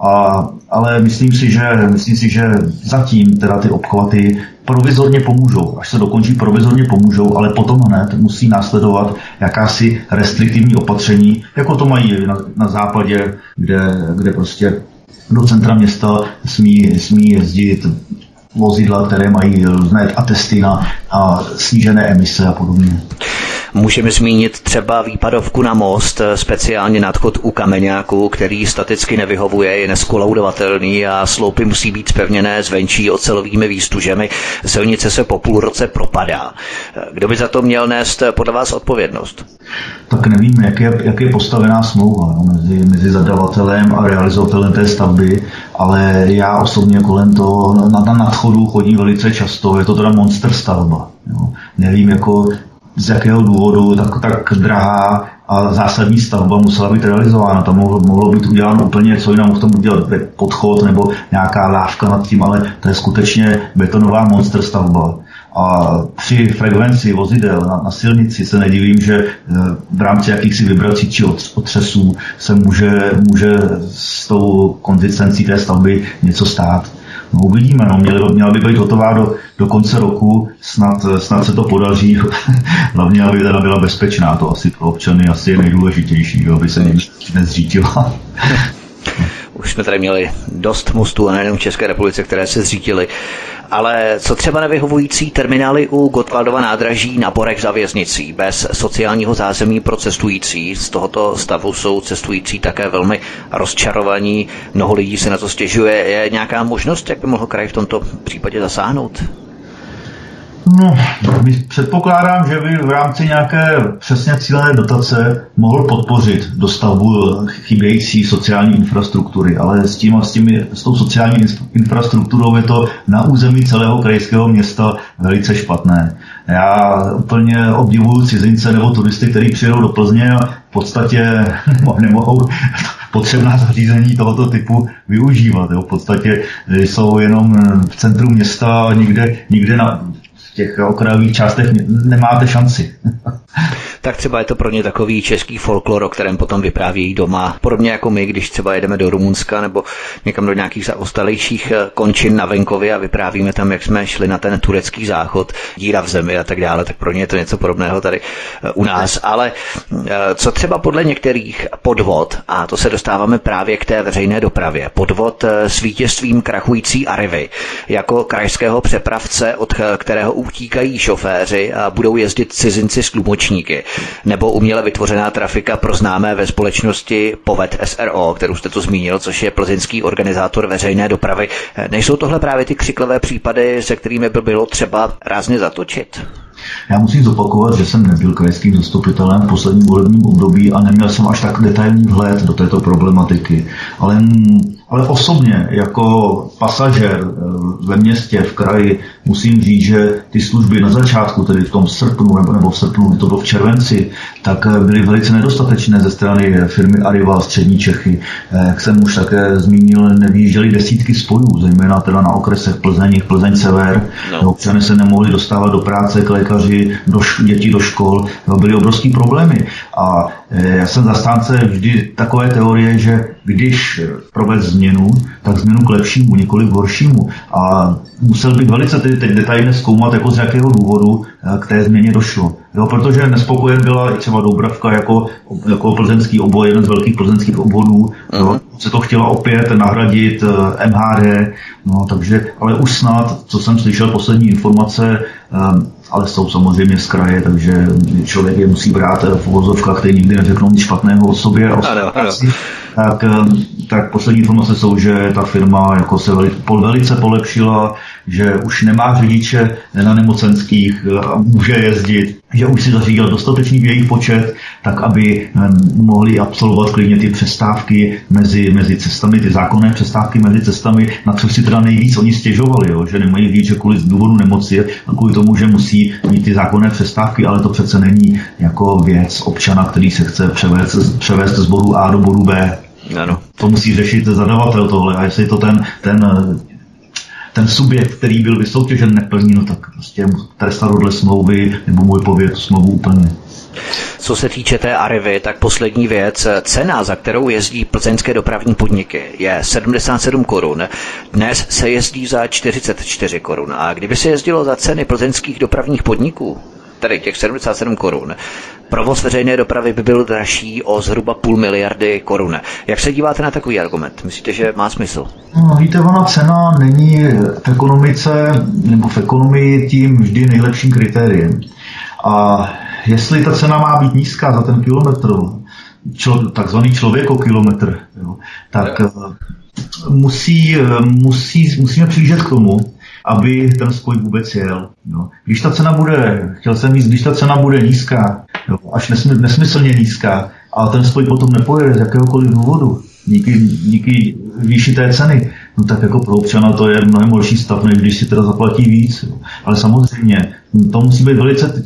Ale myslím si, že zatím teda ty obchvaty provizorně pomůžou. Až se dokončí, provizorně pomůžou, ale potom hned musí následovat jakási restriktivní opatření, jako to mají na západě, kde prostě do centra města smí jezdit vozidla, které mají různé atesty na snížené emise a podobně. Můžeme zmínit třeba výpadovku na most, speciálně nadchod u Kameňáku, který staticky nevyhovuje, je neskoulaudovatelný a sloupy musí být zpevněné zvenčí ocelovými výstužemi. Silnice se po půl roce propadá. Kdo by za to měl nést podle vás odpovědnost? Tak nevím, jak je postavená smlouva mezi zadavatelem a realizovatelem té stavby, ale já osobně kolem toho na nadchodu chodím velice často. Je to teda monster stavba. Jo. Nevím, z jakého důvodu tak drahá a zásadní stavba musela být realizována. Tam mohlo být uděláno úplně něco jiného, mohl tam udělat podchod nebo nějaká lávka nad tím, ale to je skutečně betonová monster stavba. A při frekvenci vozidel na silnici se nedivím, že v rámci jakýchsi vibrací či otřesů se může s tou konzistencí té stavby něco stát. No, uvidíme, měla by být hotová do konce roku, snad se to podaří, hlavně aby teda byla bezpečná, to asi pro občany asi je nejdůležitější, aby se nezřítila. Už jsme tady měli dost mostů a nejenom v České republice, které se zřítily. Ale co třeba nevyhovující terminály u Gottwaldova nádraží na Borech za věznicí, bez sociálního zázemí pro cestující? Z tohoto stavu jsou cestující také velmi rozčarovaní, mnoho lidí se na to stěžuje. Je nějaká možnost, jak by mohl kraj v tomto případě zasáhnout? No, předpokládám, že by v rámci nějaké přesně cílené dotace mohl podpořit dostavbu chybějící sociální infrastruktury, ale s tou sociální infrastrukturou je to na území celého krajského města velice špatné. Já úplně obdivuju cizince nebo turisty, kteří přijedou do Plzně a v podstatě nemohou potřebná zařízení tohoto typu využívat. Jo. V podstatě jsou jenom v centru města, nikde v těch okrajových částech nemáte šanci. Tak třeba je to pro ně takový český folklor, o kterém potom vyprávějí doma. Podobně jako my, když třeba jedeme do Rumunska nebo někam do nějakých zaostalejších končin na venkově a vyprávíme tam, jak jsme šli na ten turecký záchod, díra v zemi a tak dále, tak pro ně je to něco podobného tady u nás. Ale co třeba podle některých podvod, a to se dostáváme právě k té veřejné dopravě, podvod s vítězstvím krachující Arrivy, jako krajského přepravce, od kterého utíkají šoféři a budou jezdit cizinci s tlumočníky, nebo uměle vytvořená trafika pro známé ve společnosti Poved SRO, kterou jste tu zmínil, což je plzeňský organizátor veřejné dopravy. Nejsou tohle právě ty křiklavé případy, se kterými by bylo třeba rázně zatočit? Já musím zopakovat, že jsem nebyl krajským zastupitelem v posledním volebním období a neměl jsem až tak detailní vhled do této problematiky. Ale osobně, jako pasažér ve městě, v kraji, musím říct, že ty služby na začátku, tedy v tom srpnu, nebo v srpnu, to bylo v červenci, tak byly velice nedostatečné ze strany firmy Arriva Střední Čechy. Jak jsem už také zmínil, nevyjížděly desítky spojů, zejména teda na okresech Plzeň Sever. No. Občané se nemohli dostávat do práce, k lékaři, děti do škol. Byly obrovský problémy. A já jsem zastánce vždy takové teorie, že když provést změnu, tak změnu k lepšímu, nikoli k horšímu. A musel bych velice teď detailně zkoumat, jako z jakého důvodu k té změně došlo. Jo, protože nespokojen byla i třeba Doubravka jako plzeňský obvod, jeden z velkých plzeňských obvodů. Jo, se to chtěla opět nahradit MHD, no, takže, ale už snad, co jsem slyšel poslední informace, ale jsou samozřejmě z kraje, takže člověk je musí brát v uvozovkách, který nikdy neřeknou nic špatného o sobě. Tak poslední informace jsou, že ta firma jako se velice polepšila, že už nemá řidiče na nemocenských a může jezdit, že už si zařídil dostatečný jejich počet, tak aby mohli absolvovat klidně ty přestávky mezi cestami, ty zákonné přestávky mezi cestami, na což si teda nejvíc oni stěžovali, jo, že nemají víc, že kvůli důvodu nemoci a kvůli tomu, že musí mít ty zákonné přestávky, ale to přece není jako věc občana, který se chce převést z bodu A do bodu B. Ano. To musí řešit zadavatel tohle, a jestli to ten subjekt, který byl vysoutěžen, neplní, no tak prostě trestat podle smlouvy nebo můj pověd smlouvu úplně. Co se týče té Arrivy, tak poslední věc, cena, za kterou jezdí plzeňské dopravní podniky, je 77 korun. Dnes se jezdí za 44 korun. A kdyby se jezdilo za ceny plzeňských dopravních podniků, tedy těch 77 korun, provoz veřejné dopravy by byl dražší o zhruba 500 miliardy korun. Jak se díváte na takový argument? Myslíte, že má smysl? No, víte, ona cena není v ekonomice nebo v ekonomii tím vždy nejlepším kritériem. A jestli ta cena má být nízká za ten kilometr, takzvaný člověkokilometr, tak musíme přihlížet k tomu, aby ten spoj vůbec jel. Jo. Když ta cena bude nízká, jo, až nesmyslně nízká, a ten spoj potom nepojede z jakéhokoliv důvodu, díky výši té ceny, no tak jako pro občana to je mnohem horší stav, než když si teda zaplatí víc. Jo. Ale samozřejmě, to musí být velice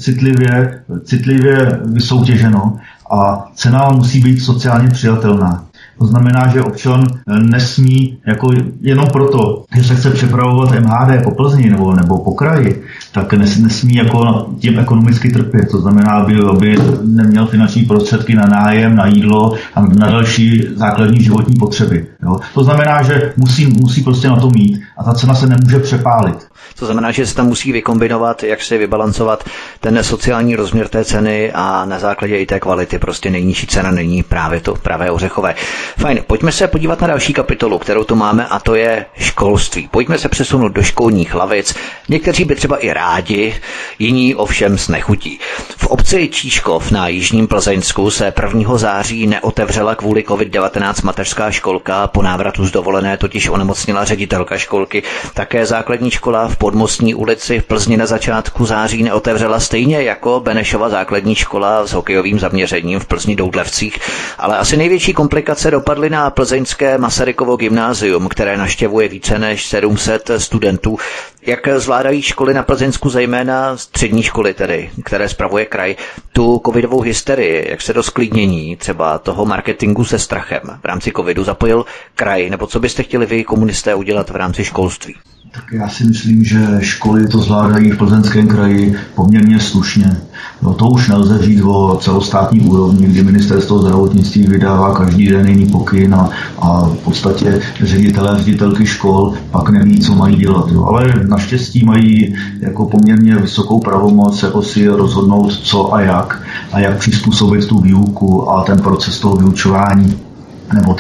citlivě vysoutěženo a cena musí být sociálně přijatelná. To znamená, že občan nesmí, jako jenom proto, že se chce přepravovat MHD po Plzni nebo po kraji, tak nesmí jako tím ekonomicky trpět. To znamená, aby neměl finanční prostředky na nájem, na jídlo a na další základní životní potřeby. Jo? To znamená, že musí prostě na to mít a ta cena se nemůže přepálit. To znamená, že se tam musí vykombinovat, jak se vybalancovat ten sociální rozměr té ceny a na základě i té kvality prostě nejnižší cena není právě to pravé ořechové. Fajn, pojďme se podívat na další kapitolu, kterou tu máme, a to je školství. Pojďme se přesunout do školních lavic. Někteří by třeba i rádi, jiní ovšem s nechutí. V obci Číškov na jižním Plzeňsku se 1. září neotevřela kvůli COVID-19 mateřská školka, po návratu z dovolené totiž onemocnila ředitelka školky. Také základní škola v Podmostní ulici v Plzni na začátku září neotevřela, stejně jako Benešova základní škola s hokejovým zaměřením v Plzni Doudlevcích. Ale asi největší komplikace dopadly na plzeňské Masarykovo gymnázium, které navštěvuje více než 700 studentů. Jak zvládají školy na Plzeňsku, zejména střední školy tedy, které spravuje kraj, tu covidovou hysterii, jak se do sklidnění třeba toho marketingu se strachem v rámci covidu zapojil kraj, nebo co byste chtěli vy komunisté udělat v rámci školství? Tak já si myslím, že školy to zvládají v Plzeňském kraji poměrně slušně. No, to už nelze říct o celostátní úrovni, kdy ministerstvo zdravotnictví vydává každý den jiný pokyn a v podstatě ředitelé a ředitelky škol pak neví, co mají dělat. Jo. Ale naštěstí mají jako poměrně vysokou pravomoc jako si rozhodnout, co a jak přizpůsobit tu výuku a ten proces toho vyučování nebo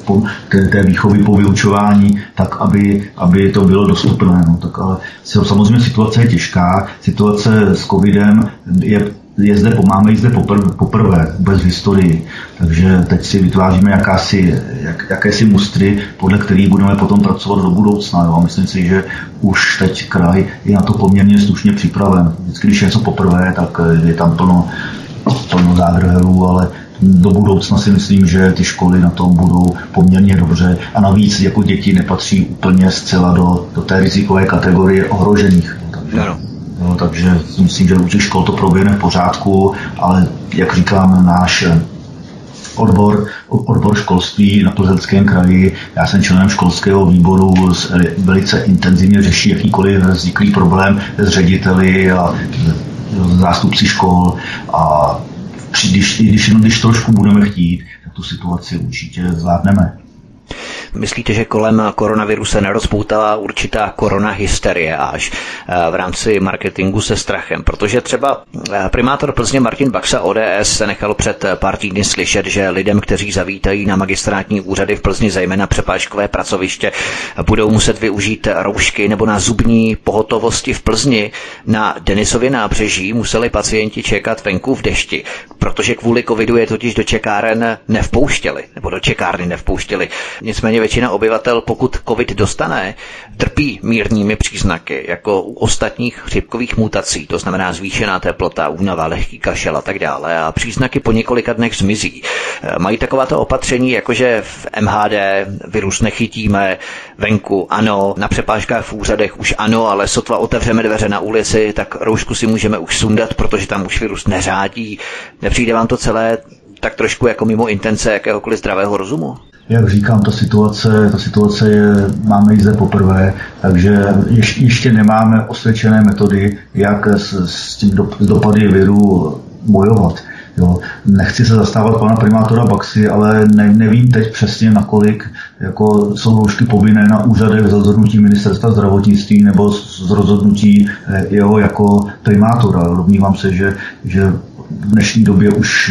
té výchovy po vyučování, tak aby to bylo dostupné. No, tak ale samozřejmě situace je těžká. Situace s covidem máme ji zde poprvé vůbec v historii. Takže teď si vytváříme jakési mustry, podle kterých budeme potom pracovat do budoucna. Jo. A myslím si, že už teď kraj je na to poměrně slušně připraven. Vždycky, když je něco poprvé, tak je tam plno zádrhelů, ale do budoucna si myslím, že ty školy na tom budou poměrně dobře a navíc jako děti nepatří úplně zcela do té rizikové kategorie ohrožených. Takže myslím, že u těch škol to proběhne v pořádku, ale jak říkám, náš odbor školství na Plzeňském kraji, já jsem členem školského výboru, velice intenzivně řeší jakýkoliv vzniklý problém s řediteli a zástupci škol a když trošku budeme chtít, tak tu situaci určitě zvládneme. Myslíte, že kolem koronaviru se nerozpoutala určitá koronahysterie až v rámci marketingu se strachem? Protože třeba primátor Plzně Martin Baxa ODS se nechal před pár týdny slyšet, že lidem, kteří zavítají na magistrátní úřady v Plzni, zejména přepážkové pracoviště, budou muset využít roušky, nebo na zubní pohotovosti v Plzni na Denisově nábřeží museli pacienti čekat venku v dešti, protože kvůli covidu je totiž do čekáren nevpouštěli, nebo do čekárny nevpouštěli. Nicméně většina obyvatel, pokud covid dostane, trpí mírnými příznaky, jako u ostatních chřipkových mutací, to znamená zvýšená teplota, únava, lehký kašel a tak dále, a příznaky po několika dnech zmizí. Mají takováto opatření, jakože v MHD virus nechytíme, venku ano, na přepážkách v úřadech už ano, ale sotva otevřeme dveře na ulici, tak roušku si můžeme už sundat, protože tam už virus neřádí. Nepřijde vám to celé tak trošku jako mimo intence jakéhokoliv zdravého rozumu? Jak říkám, ta situace je, máme ji zde poprvé, takže ještě nemáme osvědčené metody, jak s tím dopady viru bojovat. Jo. Nechci se zastávat pana primátora Baxy, ale nevím teď přesně, nakolik jako jsou roušky povinné na úřadech z rozhodnutí ministerstva zdravotnictví nebo z rozhodnutí jeho jako primátora. Domnívám se, že v dnešní době už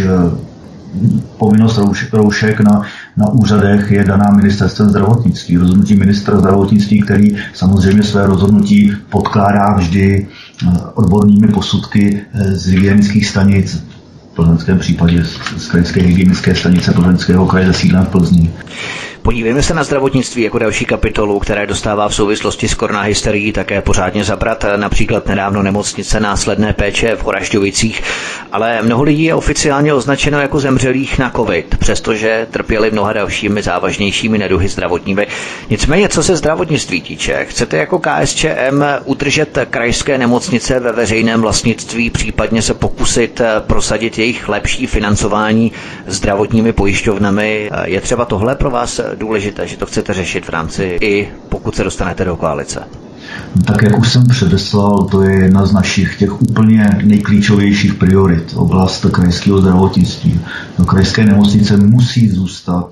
povinnost roušek na úřadech je daná ministerstvem zdravotnictví. Rozhodnutí ministra zdravotnictví, který samozřejmě své rozhodnutí podkládá vždy odbornými posudky z hygienických stanic, v plzeňském případě z krajské hygienické stanice Plzeňského kraje se sídlem v Plzni. Podívejme se na zdravotnictví jako další kapitolu, které dostává v souvislosti s koronahysterií také pořádně zabrat, například nedávno nemocnice následné péče v Horažďovicích, ale mnoho lidí je oficiálně označeno jako zemřelých na covid, přestože trpěli mnoha dalšími závažnějšími neduhy zdravotními. Nicméně, co se zdravotnictví týče, chcete jako KSČM udržet krajské nemocnice ve veřejném vlastnictví, případně se pokusit prosadit jejich lepší financování zdravotními pojišťovnami? Je třeba tohle pro vás důležité, že to chcete řešit v rámci, i pokud se dostanete do koalice? Tak jak už jsem předeslal, to je jedna z našich těch úplně nejklíčovějších priorit, oblast krajského zdravotnictví. No, krajské nemocnice musí zůstat,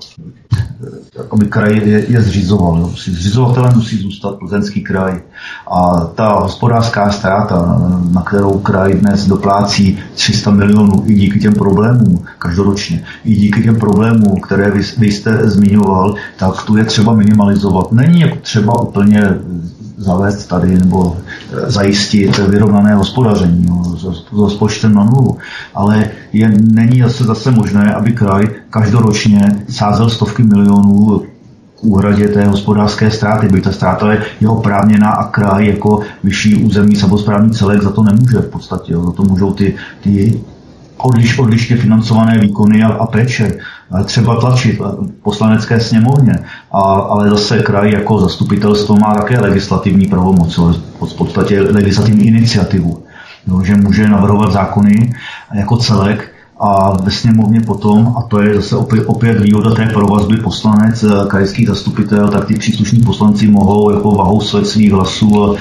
aby kraj je zřizoval. Zřizovatelem musí zůstat Plzeňský kraj. A ta hospodářská ztráta, na kterou kraj dnes doplácí 300 milionů i díky těm problémům každoročně, i díky těm problémům, které vy jste zmiňoval, tak tu je třeba minimalizovat. Není jako třeba úplně zavést tady nebo zajistit vyrovnané hospodaření s rozpočtem na nulu. Ale není zase možné, aby kraj každoročně sázel stovky milionů k úhradě té hospodářské ztráty. Byť ta ztráta je oprávněná a kraj jako vyšší územní samosprávní celek za to nemůže v podstatě. Za to můžou ty odlišně financované výkony a péče. Třeba tlačit poslanecké sněmovně, ale zase kraj jako zastupitelstvo má také legislativní pravomoc, v podstatě legislativní iniciativu, že může navrhovat zákony jako celek a ve sněmovně potom, a to je zase opět výhoda té provazby poslanec, krajský zastupitel, tak ty příslušní poslanci mohou jako vahou svých hlasů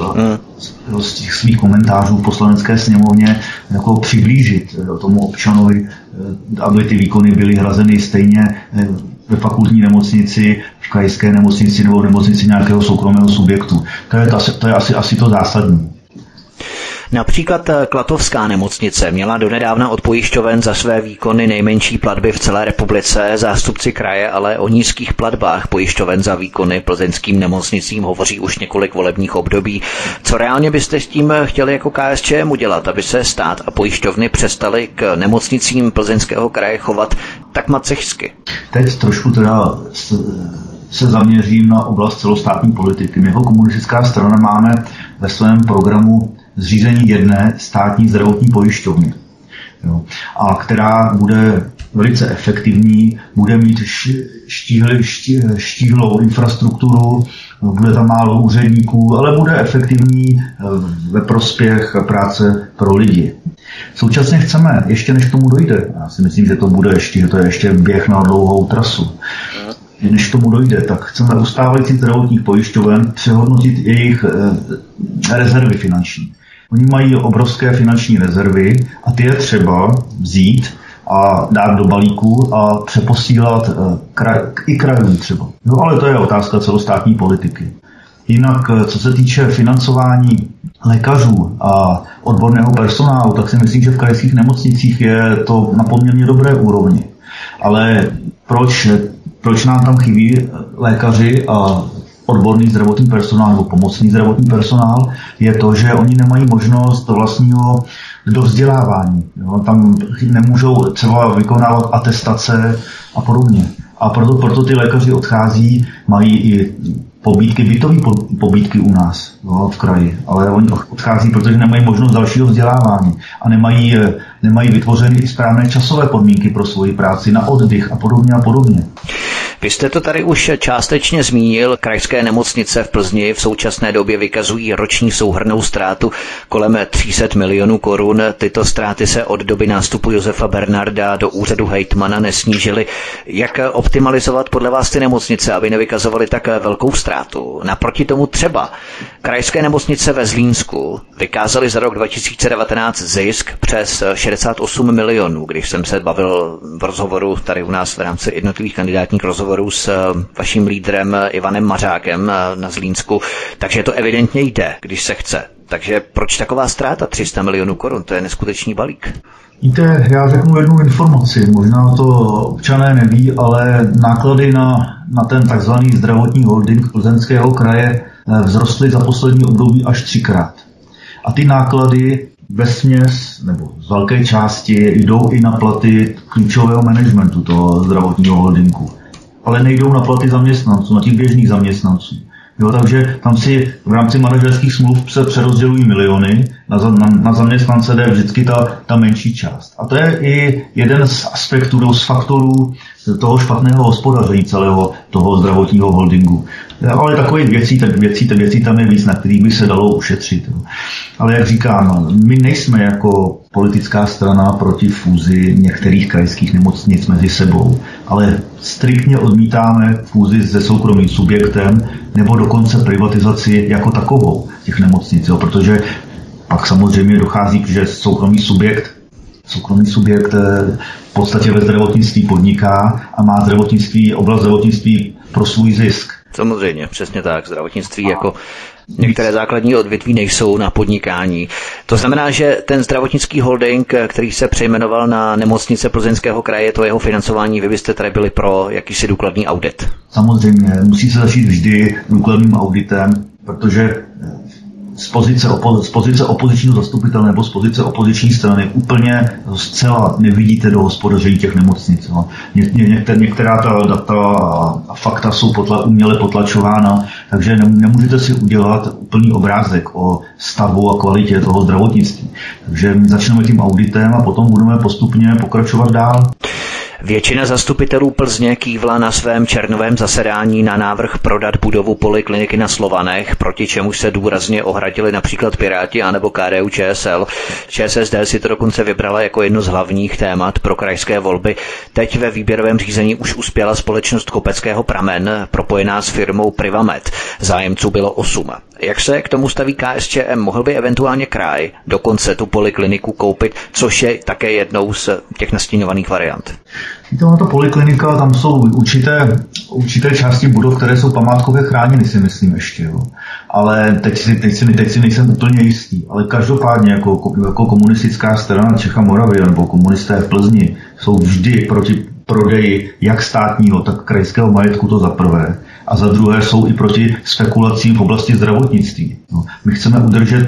z těch svých komentářů v poslanecké sněmovně jako přiblížit tomu občanovi, aby ty výkony byly hrazeny stejně ve fakultní nemocnici, v krajské nemocnici nebo v nemocnici nějakého soukromého subjektu. To je asi to zásadní. Například Klatovská nemocnice měla donedávna od pojišťoven za své výkony nejmenší platby v celé republice. Zástupci kraje ale o nízkých platbách pojišťoven za výkony plzeňským nemocnicím hovoří už několik volebních období. Co reálně byste s tím chtěli jako KSČM udělat, aby se stát a pojišťovny přestaly k nemocnicím Plzeňského kraje chovat tak macešsky? Teď trošku teda se zaměřím na oblast celostátní politiky. My jako komunistická strana máme ve svém programu zřízení jedné státní zdravotní pojišťovny, a která bude velice efektivní, bude mít štíhlou infrastrukturu, bude tam málo úředníků, ale bude efektivní ve prospěch práce pro lidi. Současně chceme, ještě než k tomu dojde, já si myslím, že to je ještě běh na dlouhou trasu, než tomu dojde, tak chceme u stávajících zdravotních pojišťoven přehodnotit jejich rezervy finanční. Oni mají obrovské finanční rezervy a ty je třeba vzít a dát do balíku a přeposílat i krajům třeba. No ale to je otázka celostátní politiky. Jinak, co se týče financování lékařů a odborného personálu, tak si myslím, že v krajských nemocnicích je to na poměrně dobré úrovni. Ale proč nám tam chybí lékaři a odborný zdravotní personál nebo pomocný zdravotní personál, je to, že oni nemají možnost vlastního dovzdělávání. Tam nemůžou třeba vykonávat atestace a podobně. A proto ty lékaři odchází, mají i pobídky, bytové pobídky u nás v kraji, ale oni odchází, protože nemají možnost dalšího vzdělávání a nemají vytvořeny i správné časové podmínky pro svoji práci na oddych a podobně a podobně. Vy jste to tady už částečně zmínil. Krajské nemocnice v Plzni v současné době vykazují roční souhrnnou ztrátu kolem 300 milionů korun. Tyto ztráty se od doby nástupu Josefa Bernarda do úřadu hejtmana nesnížily. Jak optimalizovat podle vás ty nemocnice, aby nevykazovaly tak velkou ztrátu? Naproti tomu třeba krajské nemocnice ve Zlínsku vykázaly za rok 2019 zisk přes 68 milionů, když jsem se bavil v rozhovoru tady u nás v rámci jednotlivých kandidátních rozhovorů s vaším lídrem Ivanem Mařákem na Zlínsku, takže to evidentně jde, když se chce. Takže proč taková ztráta 300 milionů korun? To je neskutečný balík. Víte, já řeknu jednu informaci, možná to občané neví, ale náklady na ten takzvaný zdravotní holding Plzeňského kraje vzrostly za poslední období až 3krát. A ty náklady vesměs nebo z velké části jdou i na platy klíčového managementu toho zdravotního holdingu. Ale nejdou na platy zaměstnanců, na těch běžných zaměstnanců. Jo, takže tam si v rámci manažerských smluv se přerozdělují miliony, na zaměstnance jde vždycky ta menší část. A to je i jeden z aspektů, z faktorů toho špatného hospodaření celého toho zdravotního holdingu. Ale takových věcí tam je víc, na kterých by se dalo ušetřit. Ale jak říkám, my nejsme jako politická strana proti fúzi některých krajských nemocnic mezi sebou, ale striktně odmítáme fúzi se soukromým subjektem nebo dokonce privatizaci jako takovou těch nemocnic, protože pak samozřejmě dochází, že soukromý subjekt v podstatě ve zdravotnictví podniká a má oblast zdravotnictví pro svůj zisk. Samozřejmě, přesně tak. Zdravotnictví jako některé základní odvětví nejsou na podnikání. To znamená, že ten zdravotnický holding, který se přejmenoval na nemocnice Plzeňského kraje, to jeho financování, vy byste tady byli pro jakýsi důkladný audit. Samozřejmě, musí se začít vždy důkladným auditem, protože z pozice opozičního zastupitele nebo z pozice opoziční strany úplně zcela nevidíte do hospodaření těch nemocnic. No. Některá ta data a fakta jsou uměle potlačována, takže nemůžete si udělat úplný obrázek o stavu a kvalitě toho zdravotnictví. Takže my začneme tím auditem a potom budeme postupně pokračovat dál. Většina zastupitelů Plzně kývla na svém červnovém zasedání na návrh prodat budovu polikliniky na Slovanech, proti čemu se důrazně ohradili například Piráti anebo KDU-ČSL. ČSSD si to dokonce vybrala jako jedno z hlavních témat pro krajské volby. Teď ve výběrovém řízení už uspěla společnost Kopeckého pramen, propojená s firmou Privamed. Zájemců bylo 8. Jak se k tomu staví KSČM? Mohl by eventuálně kraj dokonce tu polikliniku koupit, což je také jednou z těch nastíňovaných variant? Ta poliklinika, tam jsou určité části budov, které jsou památkově chráněny, si myslím ještě. Jo. Ale teď si nejsem úplně jistý. Ale každopádně jako komunistická strana Čech a Moravy nebo komunisté v Plzni jsou vždy proti prodeji jak státního, tak krajského majetku, to za prvé. A za druhé jsou i proti spekulacím v oblasti zdravotnictví. No. My chceme udržet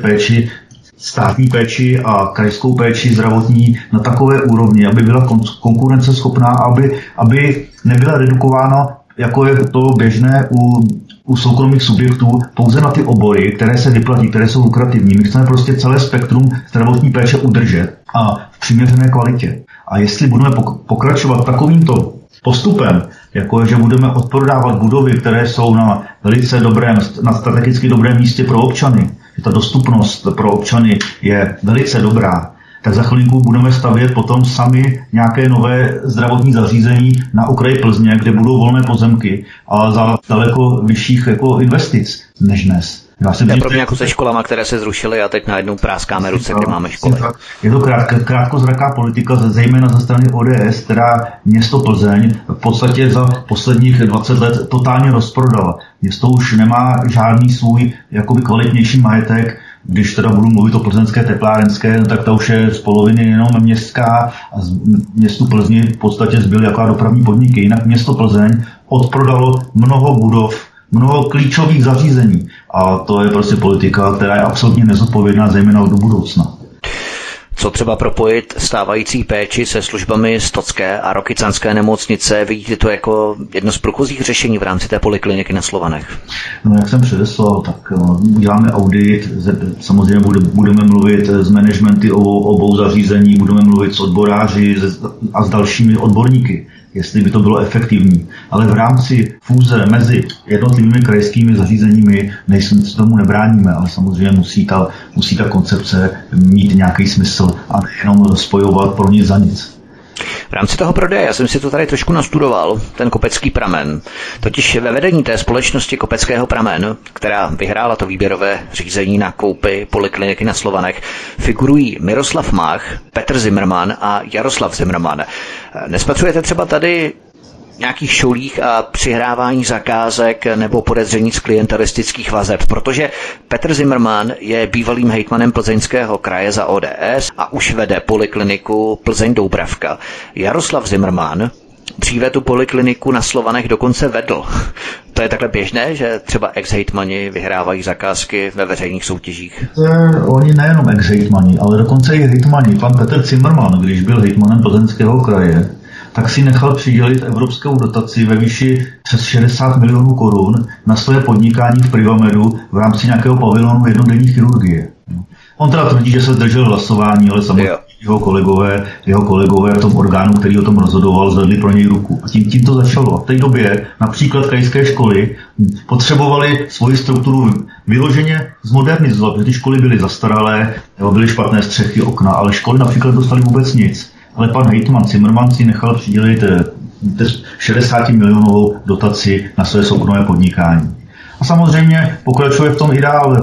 státní péči a krajskou péči zdravotní na takové úrovni, aby byla konkurenceschopná, aby nebyla redukována, jako je to běžné u soukromých subjektů, pouze na ty obory, které se vyplatí, které jsou lukrativní. My chceme prostě celé spektrum zdravotní péče udržet a v přiměřené kvalitě. A jestli budeme pokračovat takovýmto postupem, jako že budeme odprodávat budovy, které jsou na velice na strategicky dobrém místě pro občany, že ta dostupnost pro občany je velice dobrá, tak za chvilinku budeme stavět potom sami nějaké nové zdravotní zařízení na okraji Plzně, kde budou volné pozemky, ale za daleko vyšších jako investic než dnes. To je podobně jako se školama, které se zrušily a teď najednou práskáme ruce, kde máme školy. Je to krátkozraká politika, zejména ze strany ODS, která město Plzeň v podstatě za posledních 20 let totálně rozprodala. Město už nemá žádný svůj jakoby kvalitnější majetek. Když teda budu mluvit o plzeňské teplárenské, tak ta už je z poloviny jenom městská a z městu Plzni v podstatě zbyly jako dopravní podniky. Jinak město Plzeň odprodalo mnoho budov, mnoho klíčových zařízení a to je prostě politika, která je absolutně nezodpovědná, zejména do budoucna. Co třeba propojit stávající péči se službami Stocké a Rokycanské nemocnice? Vidíte to jako jedno z průchozích řešení v rámci té polikliniky na Slovanech? No, jak jsem předeslal, tak uděláme audit, samozřejmě budeme mluvit s managementy obou zařízení, budeme mluvit s odboráři a s dalšími odborníky, jestli by to bylo efektivní. Ale v rámci fúze mezi jednotlivými krajskými zařízeními tomu nebráníme, ale samozřejmě musí ta koncepce mít nějaký smysl a nejenom spojovat pro nic za nic. V rámci toho prodeje, já jsem si to tady trošku nastudoval, ten Kopecký pramen. Totiž ve vedení té společnosti Kopeckého pramen, která vyhrála to výběrové řízení na koupi polikliniky na Slovanech, figurují Miroslav Mach, Petr Zimmerman a Jaroslav Zimmerman. Nespatřujete třeba tady nějakých šoulích a přihrávání zakázek nebo podezření z klientelistických vazeb, protože Petr Zimmerman je bývalým hejtmanem Plzeňského kraje za ODS a už vede polikliniku Plzeň-Doubravka. Jaroslav Zimmerman dříve tu polikliniku na Slovanech dokonce vedl. To je takhle běžné, že třeba ex-hejtmani vyhrávají zakázky ve veřejných soutěžích? Oni nejenom ex-hejtmani, ale dokonce i hejtmani. Pan Petr Zimmerman, když byl hejtmanem Plzeňského kraje, tak si nechal přidělit evropskou dotaci ve výši přes 60 milionů korun na své podnikání v Privamedu v rámci nějakého pavilonu jednodenní chirurgie. On teda tvrdí, že se zdržel hlasování, ale samozřejmě jeho kolegové v tom orgánu, který o tom rozhodoval, zvedli pro něj ruku. A tím to začalo. V té době například krajské školy potřebovaly svoji strukturu vyloženě zmodernizovat, protože ty školy byly zastaralé, byly špatné střechy, okna, ale školy například dostaly vůbec nic. Ale pan hejtman Zimmerman si nechal přidělit 60 milionovou dotaci na své soukromé podnikání. A samozřejmě pokračuje v tom i dál.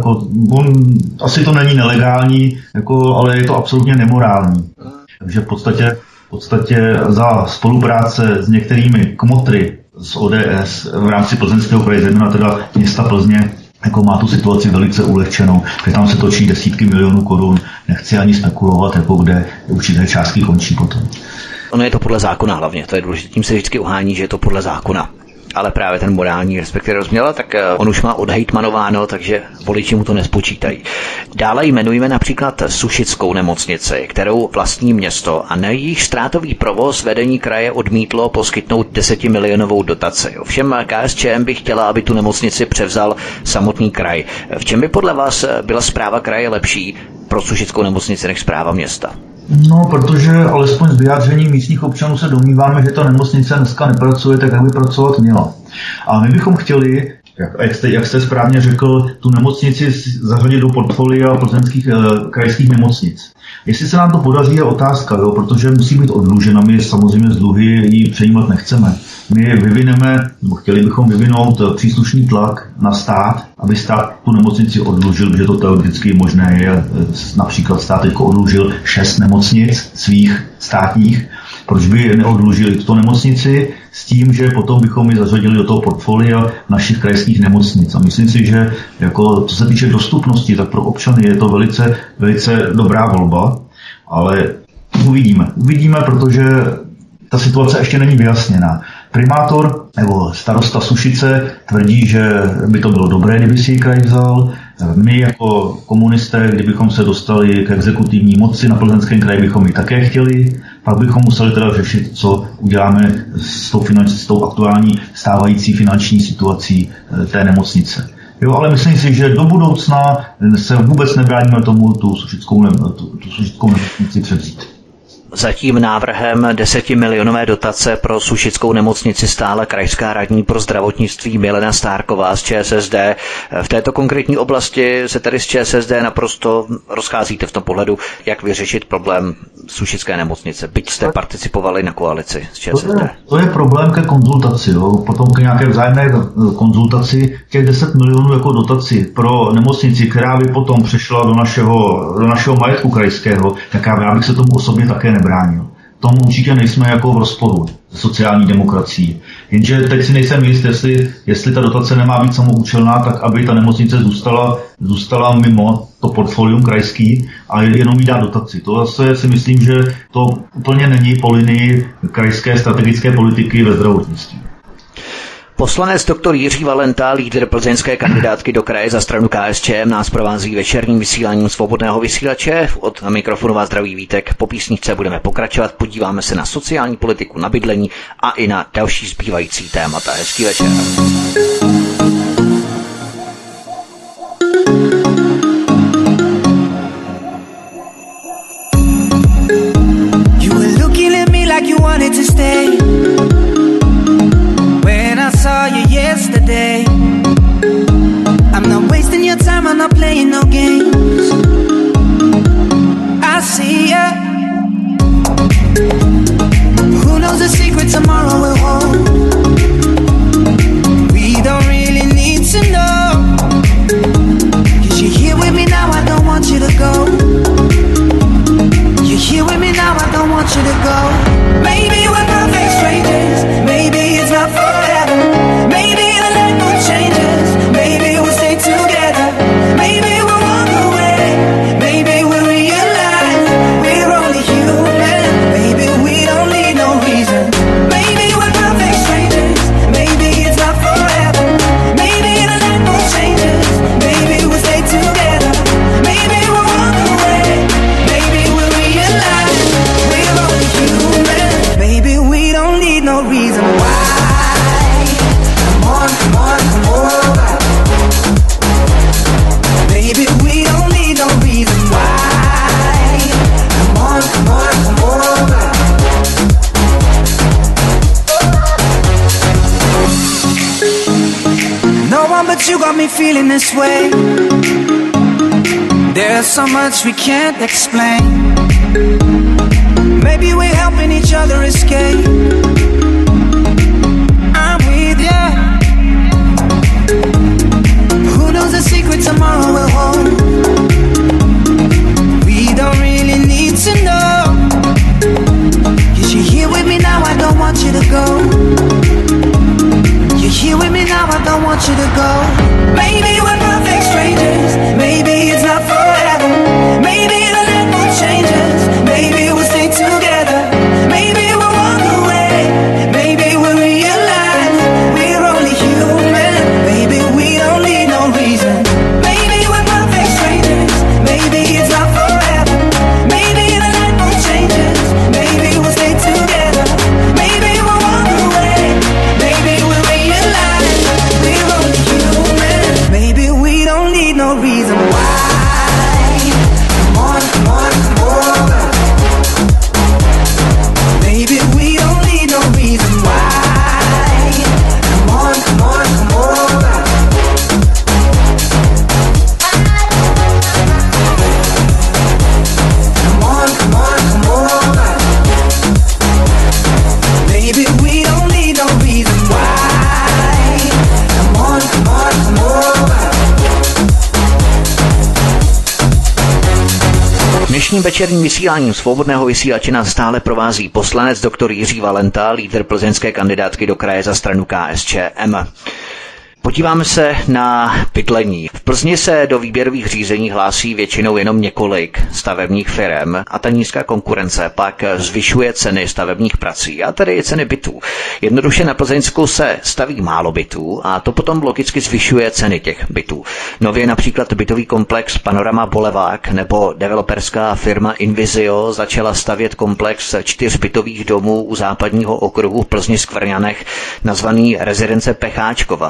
Asi to není nelegální, ale je to absolutně nemorální. Takže v podstatě za spolupráce s některými kmotry z ODS v rámci Plzeňského kraje, zejména teda města Plzně, má tu situaci velice ulehčenou, že tam se točí desítky milionů korun, nechci ani spekulovat, kde určité částky končí potom. Ono je to podle zákona hlavně, to je důležité, tím se vždycky uhání, že je to podle zákona. Ale právě ten morální respektive rozměr, tak on už má odhejtmanováno, takže voliči mu to nespočítají. Dále jmenujeme například Sušickou nemocnici, kterou vlastní město a na jejich ztrátový provoz vedení kraje odmítlo poskytnout 10 milionovou dotaci. Ovšem KSČM by chtěla, aby tu nemocnici převzal samotný kraj. V čem by podle vás byla správa kraje lepší pro Sušickou nemocnici než správa města? No, protože alespoň z vyjádření místních občanů se domníváme, že ta nemocnice dneska nepracuje tak, jak by pracovat měla. A my bychom chtěli, jak jste správně řekl, tu nemocnici zařadit do portfolia plzeňských krajských nemocnic. Jestli se nám to podaří, je otázka, protože musí být odlužena. My samozřejmě z dluhy ji přejímat nechceme. My chtěli bychom vyvinout příslušný tlak na stát, aby stát tu nemocnici odlužil, protože to teoreticky možné je. Například stát odlužil 6 nemocnic svých státních. Proč by neodlužili tuto nemocnici s tím, že potom bychom ji zařadili do toho portfolia našich krajských nemocnic. A myslím si, že co se týče dostupnosti, tak pro občany je to velice, velice dobrá volba, ale uvidíme, protože ta situace ještě není vyjasněná. Primátor nebo starosta Sušice tvrdí, že by to bylo dobré, kdyby si ji kraj vzal. My jako komunisté, kdybychom se dostali k exekutivní moci na Plzeňském kraji, bychom ji také chtěli. Pak bychom museli teda řešit, co uděláme s tou aktuální stávající finanční situací té nemocnice. Ale myslím si, že do budoucna se vůbec nebráníme tomu tu sušickou nemocnici převzít. Za tím návrhem 10milionové dotace pro Sušickou nemocnici stála krajská radní pro zdravotnictví Milena Stárková z ČSSD. V této konkrétní oblasti se tady z ČSSD naprosto rozcházíte v tom pohledu, jak vyřešit problém Sušické nemocnice, byť jste participovali na koalici s ČSSD. To je problém ke konzultaci, jo. Potom k nějaké vzájemné konzultaci těch 10 milionů jako dotaci pro nemocnici, která by potom přešla do našeho majetku krajského, tak já bych se tomu osobně také nebránil. Tomu určitě nejsme jako v rozporu se sociální demokracií. Jenže teď si nejsem jist, jestli ta dotace nemá být samoúčelná, tak aby ta nemocnice zůstala mimo to portfolium krajský a jenom jí dá dotaci. To zase si myslím, že to úplně není po linii krajské strategické politiky ve zdravotnictví. Poslanec doktor Jiří Valenta, lídr plzeňské kandidátky do kraje za stranu KSČM, nás provází večerním vysíláním Svobodného vysílače. Od mikrofonu vás zdraví Vítek. Po písničce budeme pokračovat, podíváme se na sociální politiku, na bydlení a i na další zbývající témata. Hezký večer. You were looking at me like you wanted to stay. I saw you yesterday. I'm not wasting your time, I'm not playing no games. I see ya. Who knows the secret tomorrow will hold? We don't really need to know. 'Cause you're here with me now, I don't want you to go. You're here with me now, I don't want you to go. Maybe we're perfect strangers. Maybe it's not forever. Maybe the light will change us. Maybe we'll stay together. Maybe we'll walk away. Maybe we'll realize we're only human. Maybe we don't need no reason. Maybe we're perfect strangers. Maybe it's not forever. Maybe the light will change us. Maybe we'll stay together. Maybe we'll walk away. Maybe we'll realize we're only human. Maybe we don't need no reason why. But you got me feeling this way. There's so much we can't explain. Maybe we're helping each other escape. I'm with ya. Who knows the secret tomorrow will hold? We don't really need to know. 'Cause you're here with me now, I don't want you to go. You're here with me now, I don't want you to go. Maybe we're perfect strangers. Maybe it's not forever. Maybe the light will change us. Maybe we'll stay together. Maybe we'll walk away. Maybe we'll realize we're only human. Maybe we don't need no reason. Maybe we're perfect strangers. Maybe it's not forever. Maybe the light will change us. Maybe we'll stay together. Maybe we'll walk away. Maybe we'll realize we're only human. Maybe we don't need no reason why. Come on, come on, come over. Maybe we don't need no reason why. Come on, come on, come over. Come on, come on, come over. Maybe we don't need no reason why. Come on, come on, come over. Dnešním večerním vysíláním Svobodného vysílače nás stále provází poslanec doktor Jiří Valenta, lídr plzeňské kandidátky do kraje za stranu KSČM. Podíváme se na bydlení. V Plzni se do výběrových řízení hlásí většinou jenom několik stavebních firem a ta nízká konkurence pak zvyšuje ceny stavebních prací a tedy i ceny bytů. Jednoduše na Plzeňsku se staví málo bytů a to potom logicky zvyšuje ceny těch bytů. Nově například bytový komplex Panorama Boulevard nebo developerská firma Invisio začala stavět komplex 4 bytových domů u západního okruhu v Plzni Skvrňanech nazvaný Rezidence Pecháčkova.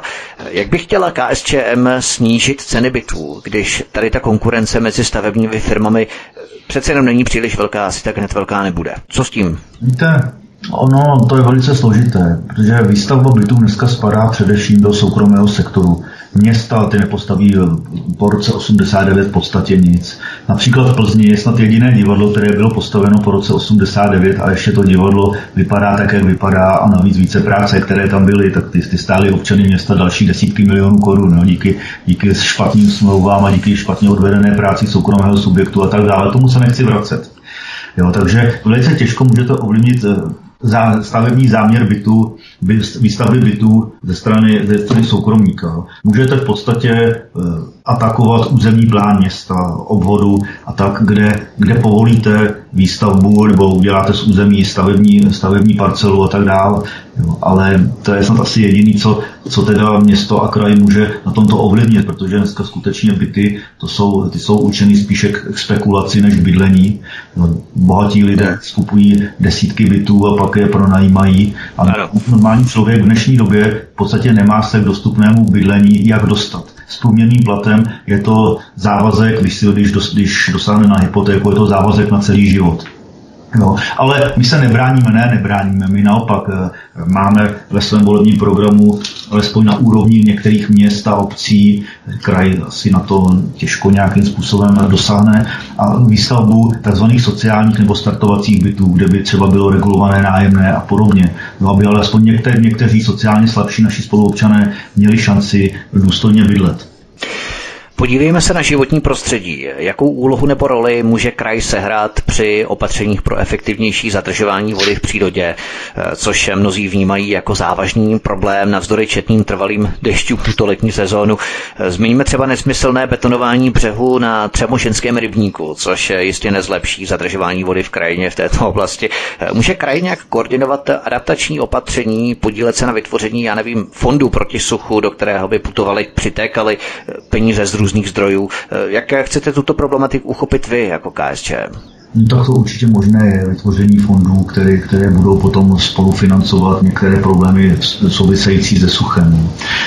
Jak by chtěla KSČM snížit ceny bytů, když tady ta konkurence mezi stavebními firmami přece jenom není příliš velká, asi tak hned velká nebude? Co s tím? Víte, ono to je velice složité, protože výstavba bytů dneska spadá především do soukromého sektoru. Města ty nepostaví po roce 89 v podstatě nic. Například v Plzni je snad jediné divadlo, které bylo postaveno po roce 89 a ještě to divadlo vypadá tak, jak vypadá a navíc více práce, které tam byly, tak ty stály občany města další desítky milionů korun, no, díky špatným smlouvám a díky špatně odvedené práci soukromého subjektu a tak dále. Tomu se nechci vracet. Jo, takže velice těžko můžete ovlivnit stavební záměr bytu, výstavby bytů ze strany soukromníka. Můžete v podstatě atakovat územní plán města, obvodu a tak, kde povolíte výstavbu nebo uděláte z území stavební parcelu a tak dále. Jo, ale to je snad asi jediný, co teda město a kraj může na tomto ovlivnit, protože dneska skutečně byty, ty jsou určeny spíše k spekulaci než k bydlení. No, bohatí lidé skupují desítky bytů a pak je pronajímají. A normální člověk v dnešní době v podstatě nemá se k dostupnému bydlení jak dostat. S průměrným platem je to závazek, když dosáhne na hypotéku, je to závazek na celý život. Jo, ale my se nebráníme. My naopak máme ve svém volebním programu, alespoň na úrovni některých měst a obcí, kraj asi na to těžko nějakým způsobem dosáhne, a výstavbu tzv. Sociálních nebo startovacích bytů, kde by třeba bylo regulované nájemné a podobně. No, aby alespoň někteří sociálně slabší naši spoluobčané měli šanci důstojně bydlet. Podívejme se na životní prostředí. Jakou úlohu nebo roli může kraj sehrát při opatřeních pro efektivnější zadržování vody v přírodě, což mnozí vnímají jako závažný problém navzdory četným trvalým dešťům tuto letní sezónu. Zmíníme třeba nesmyslné betonování břehu na Třemošenském rybníku, což jistě nezlepší zadržování vody v krajině v této oblasti. Může kraj nějak koordinovat adaptační opatření, podílet se na vytvoření, fondu proti suchu, do kterého by přitékaly peníze z různých zdrojů. Jak chcete tuto problematiku uchopit vy jako KSČM? No, tak to určitě možné je vytvoření fondů, které budou potom spolufinancovat některé problémy související se suchem.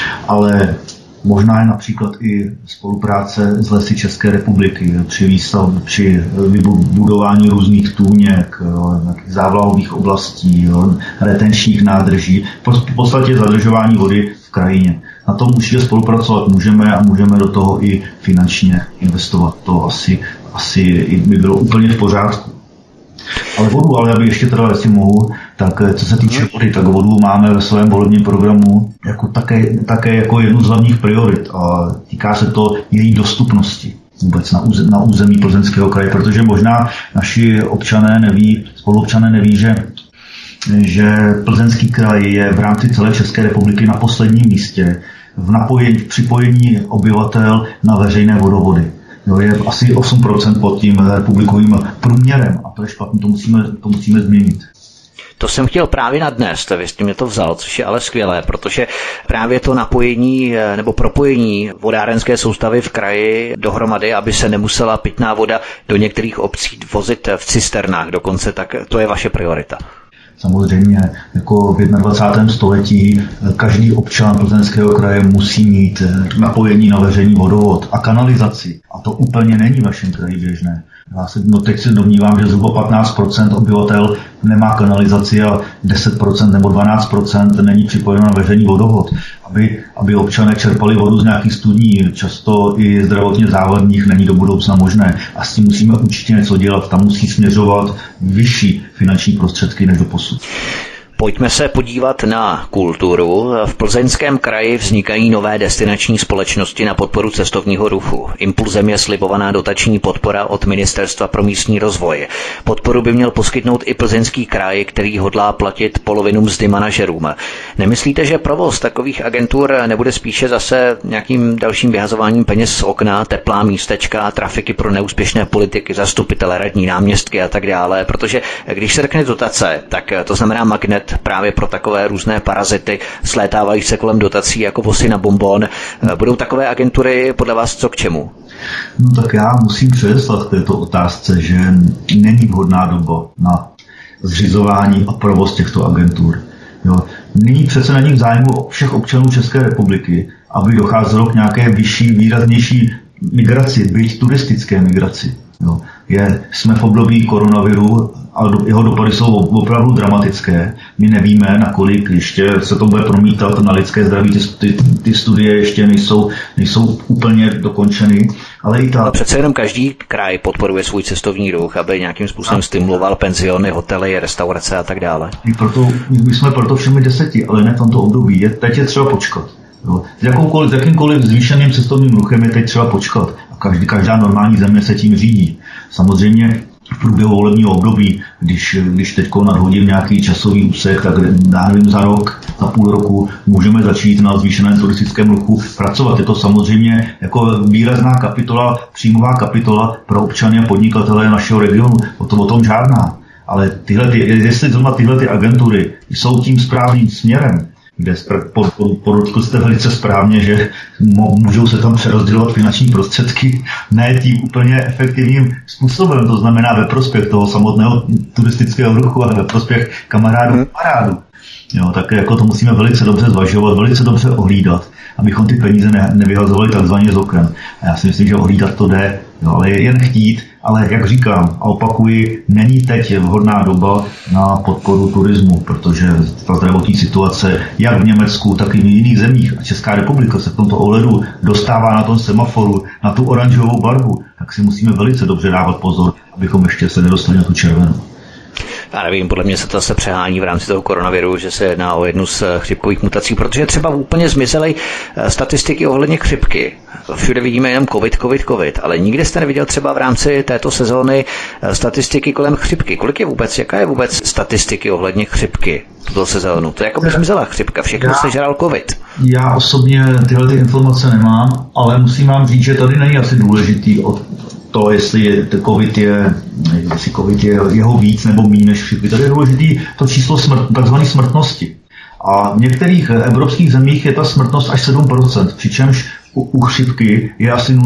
Ale možná je například i spolupráce s Lesy České republiky při vybudování různých tůněk, závlahových oblastí, retenčních nádrží, v podstatě zadržování vody v krajině. Na tom určitě spolupracovat můžeme a můžeme do toho i finančně investovat. To asi by bylo úplně v pořádku. Ale vodu, ale aby ještě teda, jestli mohu, tak co se týče vody, tak vodu máme ve svém volebním programu také jako jednu z hlavních priorit a týká se to její dostupnosti vůbec na území Plzeňského kraje, protože možná naši spoluobčané neví, že Plzeňský kraj je v rámci celé České republiky na posledním místě v připojení obyvatel na veřejné vodovody. Jo, je asi 8% pod tím republikovým průměrem a to je špatný, to musíme změnit. To jsem chtěl právě nadnést, vy jste mě to vzal, což je ale skvělé, protože právě to napojení nebo propojení vodárenské soustavy v kraji dohromady, aby se nemusela pitná voda do některých obcí vozit v cisternách dokonce, tak to je vaše priorita. Samozřejmě jako v 21. století každý občan Plzeňského kraje musí mít napojení na veřejný vodovod a kanalizaci. A to úplně není v vašem kraji běžné. Teď se domnívám, že zhruba 15% obyvatel nemá kanalizaci a 10% nebo 12% není připojeno na veřejný vodovod. Aby občané čerpali vodu z nějakých studní, často i zdravotně závadných, není do budoucna možné. A s tím musíme určitě něco dělat. Tam musí směřovat vyšší finanční prostředky než do posud. Pojďme se podívat na kulturu. V Plzeňském kraji vznikají nové destinační společnosti na podporu cestovního ruchu. Impulzem je slibovaná dotační podpora od Ministerstva pro místní rozvoj. Podporu by měl poskytnout i Plzeňský kraj, který hodlá platit polovinu mzdy manažerům. Nemyslíte, že provoz takových agentur nebude spíše zase nějakým dalším vyhazováním peněz z okna, teplá místečka, trafiky pro neúspěšné politiky, zastupitele, radní, náměstky a tak dále? Protože když se řekne dotace, tak to znamená magnet právě pro takové různé parazity, slétávají se kolem dotací jako vosy na bonbon. Budou takové agentury podle vás co k čemu? No tak já musím předeslat této otázce, že není vhodná doba na zřizování a provoz těchto agentur. Jo. Nyní přece není v zájmu všech občanů České republiky, aby docházelo k nějaké vyšší, výraznější migraci, byť turistické migraci. Jo. Jsme v období koronaviru a jeho dopady jsou opravdu dramatické. My nevíme, nakolik ještě se to bude promítat na lidské zdraví. Ty studie ještě nejsou úplně dokončeny. Ale i ale přece jenom každý kraj podporuje svůj cestovní ruch, aby nějakým způsobem stimuloval penziony, hotely, restaurace a tak dále. My jsme proto všemi 10, ale ne v tomto období. Teď je třeba počkat. Jo. S jakýmkoliv zvýšeným cestovním ruchem je teď třeba počkat. A každá normální země se tím řídí. Samozřejmě v průběhu volebního období, když teď nadhodím nějaký časový úsek, tak nevím, za rok, za půl roku můžeme začít na zvýšeném turistickém ruchu pracovat. Je to samozřejmě jako výrazná kapitola, příjmová kapitola pro občany a podnikatele našeho regionu. O tom žádná. Ale jestli zrovna tyhle ty agentury jsou tím správným směrem, kde podotkl jste velice správně, že můžou se tam přerozdělovat finanční prostředky, ne tím úplně efektivním způsobem, to znamená ve prospěch toho samotného turistického ruchu a ve prospěch kamarádů. Jo, tak jako to musíme velice dobře zvažovat, velice dobře ohlídat, abychom ty peníze nevyhazovali takzvaně z oken. A já si myslím, že ohlídat to jde, jo, ale jen chtít, ale jak říkám a opakuji, není teď vhodná doba na podporu turismu, protože ta zdravotní situace jak v Německu, tak i v jiných zemích a Česká republika se v tomto ohledu dostává na tom semaforu na tu oranžovou barvu, tak si musíme velice dobře dávat pozor, abychom ještě se nedostali na tu červenou. Já nevím, podle mě se to zase přehání v rámci toho koronaviru, že se jedná o jednu z chřipkových mutací, protože třeba úplně zmizely statistiky ohledně chřipky. Všude vidíme jenom covid, ale nikde jste neviděl třeba v rámci této sezóny statistiky kolem chřipky. Jaká je vůbec statistiky ohledně chřipky tuto sezónu? To je jako by zmizela chřipka, všechno se žral covid. Já osobně tyhle ty informace nemám, ale musím vám říct, že tady není asi důležitý to, jestli COVID je jeho víc nebo méně než chřipky. Tady je důležitý to číslo takzvané smrtnosti. A v některých evropských zemích je ta smrtnost až 7%, přičemž u chřipky je asi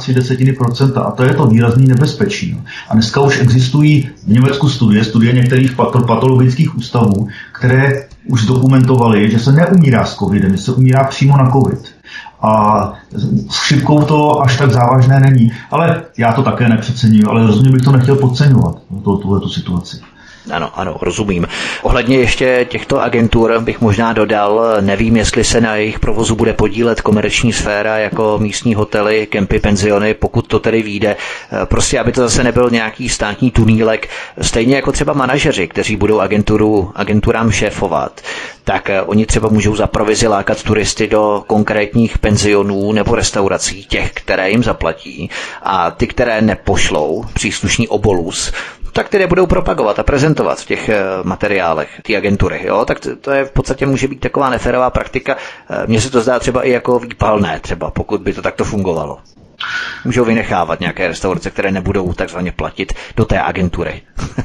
0,3%, a to je to výrazný nebezpečí. A dneska už existují v Německu studie některých patologických ústavů, které už dokumentovaly, že se neumírá s covidem, že se umírá přímo na covid. A s chřipkou to až tak závažné není. Ale já to také nepřeceňuji, ale rozhodně bych to nechtěl podceňovat, tuhletu situaci. Ano, rozumím. Ohledně ještě těchto agentur bych možná dodal, nevím, jestli se na jejich provozu bude podílet komerční sféra jako místní hotely, kempy, penziony, pokud to tedy vyjde. Prostě, aby to zase nebyl nějaký státní tunílek, stejně jako třeba manažeři, kteří budou agenturám šéfovat, tak oni třeba můžou za provizi lákat turisty do konkrétních penzionů nebo restaurací, těch, které jim zaplatí, a ty, které nepošlou, příslušný obolus, tak ty budou propagovat a prezentovat v těch materiálech, ty agentury. Jo? Tak to je v podstatě může být taková neférová praktika. Mně se to zdá třeba i jako výpalné, třeba pokud by to takto fungovalo. Můžou vynechávat nějaké restaurace, které nebudou takzvaně platit do té agentury.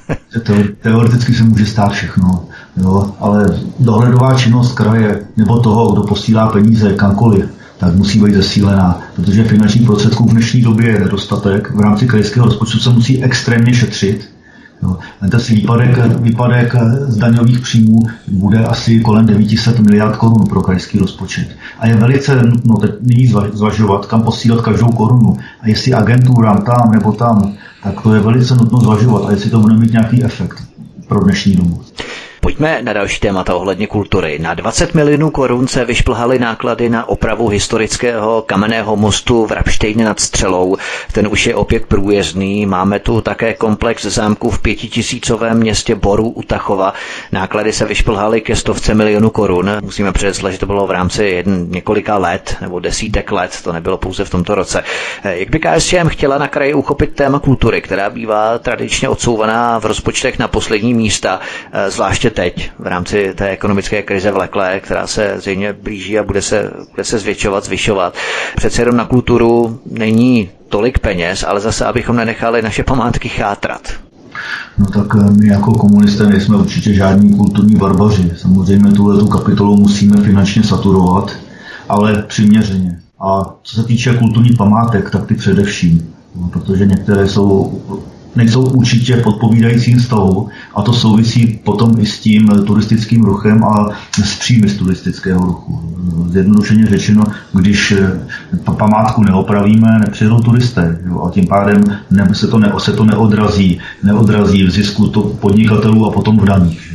Teoreticky se může stát všechno, jo? Ale dohledová činnost kraje nebo toho, kdo posílá peníze kamkoliv, tak musí být zesílená, protože finančních prostředků v dnešní době je nedostatek. V rámci krajského rozpočtu se musí extrémně šetřit. Ten výpadek z daňových příjmů bude asi kolem 900 miliard korun pro krajský rozpočet. A je velice nutno teď nyní zvažovat, kam posílat každou korunu. A jestli agenturám tam nebo tam, tak to je velice nutno zvažovat. A jestli to bude mít nějaký efekt pro dnešní dobu. Pojďme na další témata ohledně kultury. Na 20 milionů korun se vyšplhaly náklady na opravu historického kamenného mostu v Rabštejně nad Střelou. Ten už je opět průjezdný. Máme tu také komplex zámku v 5000 městě Boru u Tachova. Náklady se vyšplhaly ke 100 milionů korun. Musíme předeslat, že to bylo v rámci několika let nebo desítek let, to nebylo pouze v tomto roce. Jak by KSČM chtěla na kraji uchopit téma kultury, která bývá tradičně odsouvaná v rozpočtech na poslední místa, zvláště teď v rámci té ekonomické krize vleklé, která se zřejmě blíží a bude se zvyšovat. Přece jenom na kulturu není tolik peněz, ale zase, abychom nenechali naše památky chátrat. No tak my jako komunisté nejsme určitě žádní kulturní barbaři. Samozřejmě tuhletu kapitolu musíme finančně saturovat, ale přiměřeně. A co se týče kulturních památek, tak ty především, protože některé nejsou určitě v odpovídajícím stavu a to souvisí potom i s tím turistickým ruchem a s příjmy z turistického ruchu. zjednodušeně řečeno, když památku neopravíme, nepřijdou turisté. Jo? A tím pádem se to neodrazí v zisku podnikatelů a potom v daních.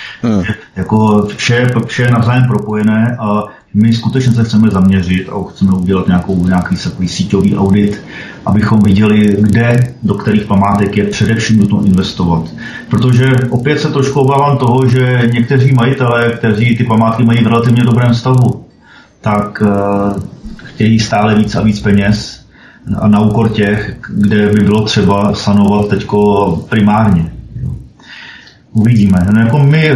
Jako vše je navzájem propojené a my skutečně se chceme zaměřit a chceme udělat nějaký takový síťový audit, abychom viděli, do kterých památek je především nutno investovat. Protože opět se trošku obávám toho, že někteří majitelé, kteří ty památky mají v relativně dobrém stavu, tak chtějí stále víc a víc peněz a na úkor těch, kde by bylo třeba sanovat teďko primárně. Uvidíme. Jako my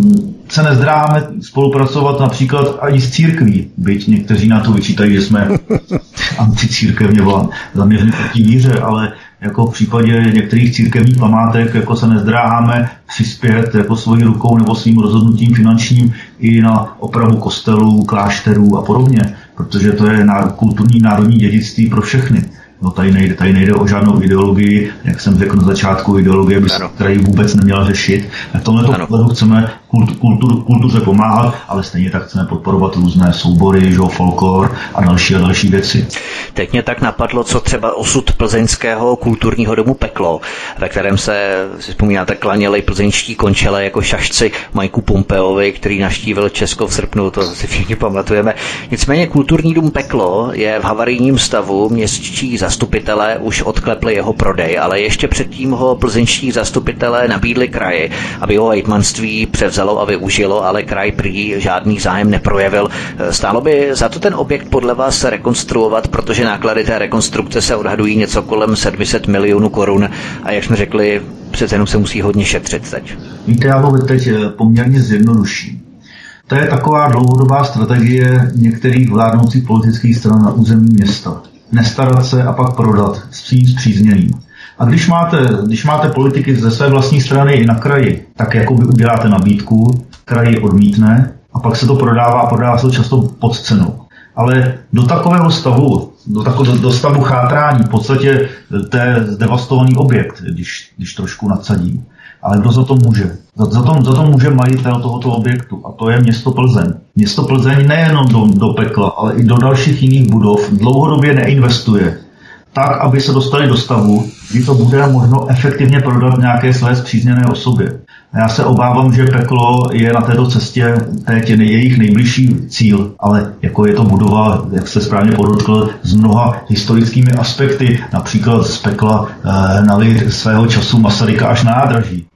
se nezdráháme spolupracovat například ani s církví, byť někteří na to vyčítají, že jsme anticírkevně zaměření proti víře, ale jako v případě některých církevních památek jako se nezdráháme přispět jako svojí rukou nebo svým rozhodnutím finančním i na opravu kostelů, klášterů a podobně, protože to je kulturní národní dědictví pro všechny. No, tady nejde o žádnou ideologii, jak jsem řekl na začátku, ideologie by se tady vůbec neměla řešit. V tomto pohledu chceme kultuře pomáhat, ale stejně tak chceme podporovat různé soubory, folklor a další věci. Teď mě tak napadlo, co třeba osud plzeňského kulturního domu Peklo, ve kterém se, si vzpomínáte, klaněli plzeňští končele jako šašci Majku Pompeovi, který navštívil Česko v srpnu, to si všichni pamatujeme. Nicméně kulturní dům Peklo je v havarijním stavu, městští zastupitelé už odklepli jeho prodej, ale ještě předtím ho plzeňští zastupitelé nabídli kraji, aby ho hejtmanství převzalo a využilo, ale kraj prý žádný zájem neprojevil. Stálo by za to ten objekt podle vás rekonstruovat, protože náklady té rekonstrukce se odhadují něco kolem 700 milionů korun a jak jsme řekli, přece jenom se musí hodně šetřit teď. Víte, já to teď poměrně zjednoduším. To je taková dlouhodobá strategie některých vládnoucích politických stran na území města. Nestarat se a pak prodat s svým spřízněným. A když máte politiky ze své vlastní strany i na kraji, tak jako by uděláte nabídku, kraj odmítne a pak se to prodává se to často pod cenou. Ale do takového stavu, do stavu chátrání, v podstatě to je zdevastovaný objekt, když trošku nadsadím. Ale kdo za to může? Za to může majitel tohoto objektu a to je město Plzeň. Město Plzeň nejenom do Pekla, ale i do dalších jiných budov dlouhodobě neinvestuje. Tak, aby se dostali do stavu, kdy to bude možno efektivně prodat nějaké své spřízněné osobě. A já se obávám, že Peklo je na této cestě teď jejich nejbližší cíl, ale jako je to budova, jak se správně podotkl, s mnoha historickými aspekty, například z Pekla hnali svého času Masaryka až na nádraží,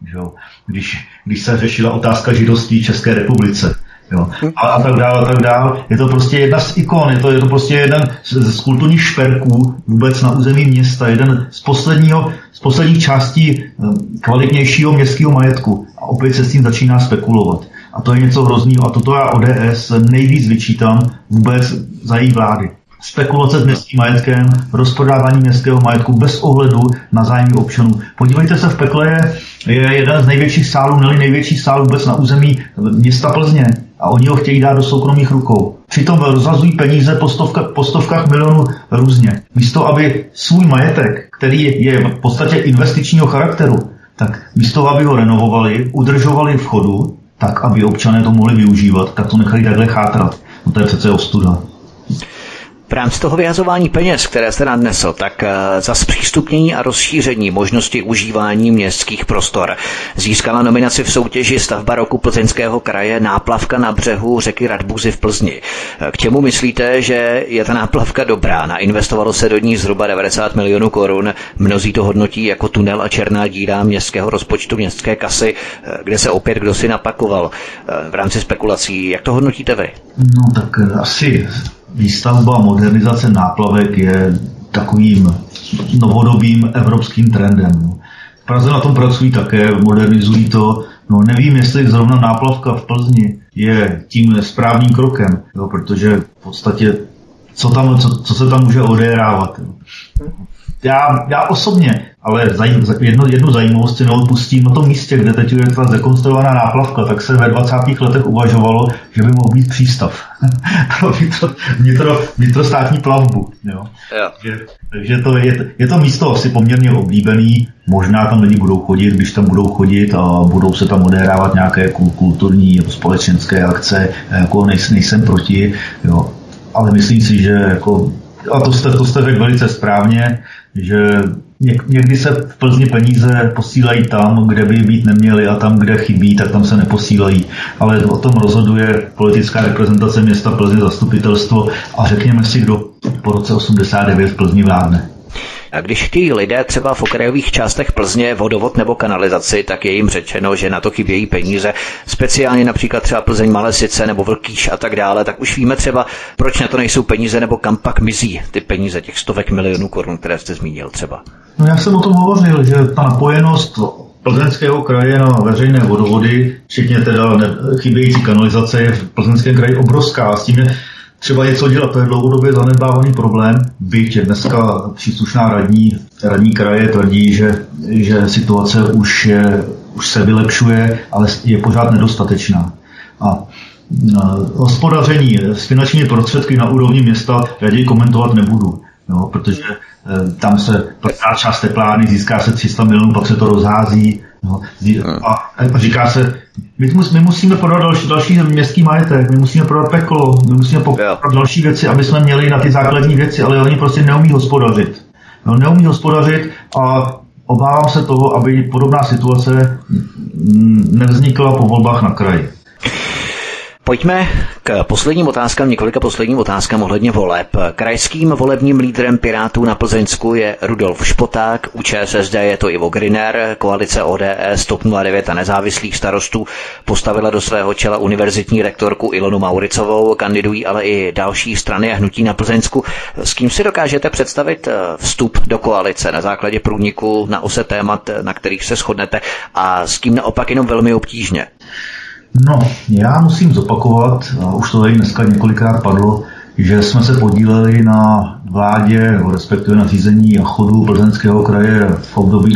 když se řešila otázka židovství v České republice. Jo. A tak dál. Je to prostě jedna z ikon, je to prostě jeden z kulturních šperků vůbec na území města, jeden z posledních částí kvalitnějšího městského majetku. A opět se s tím začíná spekulovat. A to je něco hroznýho. A toto já ODS nejvíc vyčítám vůbec za její vlády. Spekulace s městským majetkem, rozprodávání městského majetku bez ohledu na zájmy občanů. Podívejte se, v Pekle je jeden z největších sálů, největší sál vůbec na území města Plzně. A oni ho chtějí dát do soukromých rukou. Přitom rozhazují peníze po stovkách milionů různě. Místo, aby svůj majetek, který je v podstatě investičního charakteru, tak místo, aby ho renovovali, udržovali v chodu, tak aby občané to mohli využívat, tak to nechali takhle chátrat. No to je přece ostuda. V rámci toho vyhazování peněz, které jste nadnesl, tak za zpřístupnění a rozšíření možnosti užívání městských prostor získala nominaci v soutěži Stavba roku Plzeňského kraje náplavka na břehu řeky Radbuzy v Plzni. K čemu myslíte, že je ta náplavka dobrá? Nainvestovalo se do ní zhruba 90 milionů korun. Mnozí to hodnotí jako tunel a černá díra městského rozpočtu, městské kasy, kde se opět kdosi napakoval v rámci spekulací. Jak to hodnotíte vy? No tak asi výstavba a modernizace náplavek je takovým novodobým evropským trendem. V Praze na tom pracují také, modernizují to. No nevím, jestli zrovna náplavka v Plzni je tím správným krokem, protože v podstatě co se tam může odehrávat. Já osobně, ale jednu zajímavost si neodpustím, na tom místě, kde teď je ta zrekonstruovaná náplavka, tak se ve 20. letech uvažovalo, že by mohl být přístav pro vnitrostátní plavbu. Jo. Takže je to místo asi poměrně oblíbený, Možná tam lidi budou chodit, když tam budou chodit a budou se tam odehrávat nějaké kulturní nebo společenské akce, jako nejsem proti, jo. Ale myslím si, že jako, a to jste řekl velice správně, že někdy se v Plzni peníze posílají tam, kde by být neměly, a tam, kde chybí, tak tam se neposílají. Ale o tom rozhoduje politická reprezentace města Plzně, zastupitelstvo, a řekněme si, kdo po roce 89 v Plzni vládne. A když chtějí lidé třeba v okrajových částech Plzně vodovod nebo kanalizaci, tak je jim řečeno, že na to chybějí peníze, speciálně například třeba Plzeň Malesice nebo Vlkýš a tak dále, tak už víme třeba, proč na to nejsou peníze nebo kam pak mizí ty peníze, těch 100 milionů korun, které jste zmínil třeba. No já jsem o tom hovořil, že ta napojenost Plzeňského kraje na veřejné vodovody, včetně teda chybějící kanalizace, je v Plzeňském kraji obrovská. S tím je třeba něco dělat, to je dlouhodobě zanedbávaný problém. Byť dneska příslušná radní kraje tvrdí, že situace už se vylepšuje, ale je pořád nedostatečná. A hospodaření s finančními prostředky na úrovni města raději komentovat nebudu, jo, protože tam se prodá část teplárny, získá se 300 milionů, pak se to rozhází. No, a říká se, my musíme prodat další městský majetek, my musíme prodat peklo, my musíme prodat další věci, aby jsme měli na ty základní věci, ale oni prostě neumí hospodařit. No, neumí hospodařit a obávám se toho, aby podobná situace nevznikla po volbách na kraji. Pojďme k posledním otázkám, několika posledním otázkám ohledně voleb. Krajským volebním lídrem Pirátů na Plzeňsku je Rudolf Špoták, u ČSSD je to Ivo Griner, koalice ODS, TOP 09 a nezávislých starostů postavila do svého čela univerzitní rektorku Ilonu Mauricovou, kandidují ale i další strany a hnutí na Plzeňsku. S kým si dokážete představit vstup do koalice na základě průniku na ose témat, na kterých se shodnete, a s kým naopak jenom velmi obtížně? No, já musím zopakovat, a už to tady dneska několikrát padlo, že jsme se podíleli na vládě, respektive na řízení a chodu Plzeňského kraje v období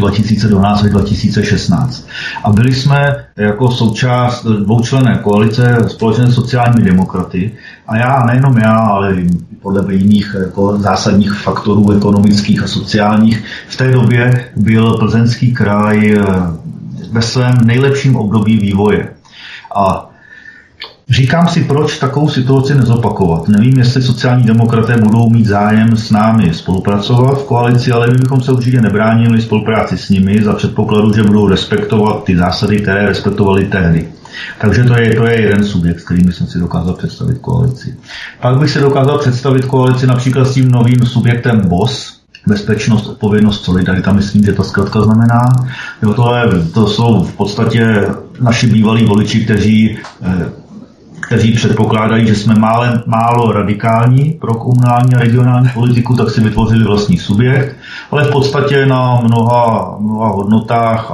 2012-2016. A byli jsme jako součást dvoučlenné koalice společně s sociálními demokraty. A nejenom já, ale podle jiných jako zásadních faktorů ekonomických a sociálních, v té době byl Plzeňský kraj ve svém nejlepším období vývoje. A říkám si, proč takovou situaci nezopakovat. Nevím, jestli sociální demokraté budou mít zájem s námi spolupracovat v koalici, ale my bychom se určitě nebránili spolupráci s nimi za předpokladu, že budou respektovat ty zásady, které respektovali tehdy. Takže to je jeden subjekt, s kterým jsem si dokázal představit koalici. Pak bych si dokázal představit koalici například s tím novým subjektem BOS, bezpečnost, odpovědnost, solidarita, myslím, že ta zkratka znamená. Jo, to jsou v podstatě naši bývalí voliči, kteří předpokládají, že jsme málo radikální pro komunální a regionální politiku, tak si vytvořili vlastní subjekt, ale v podstatě na mnoha hodnotách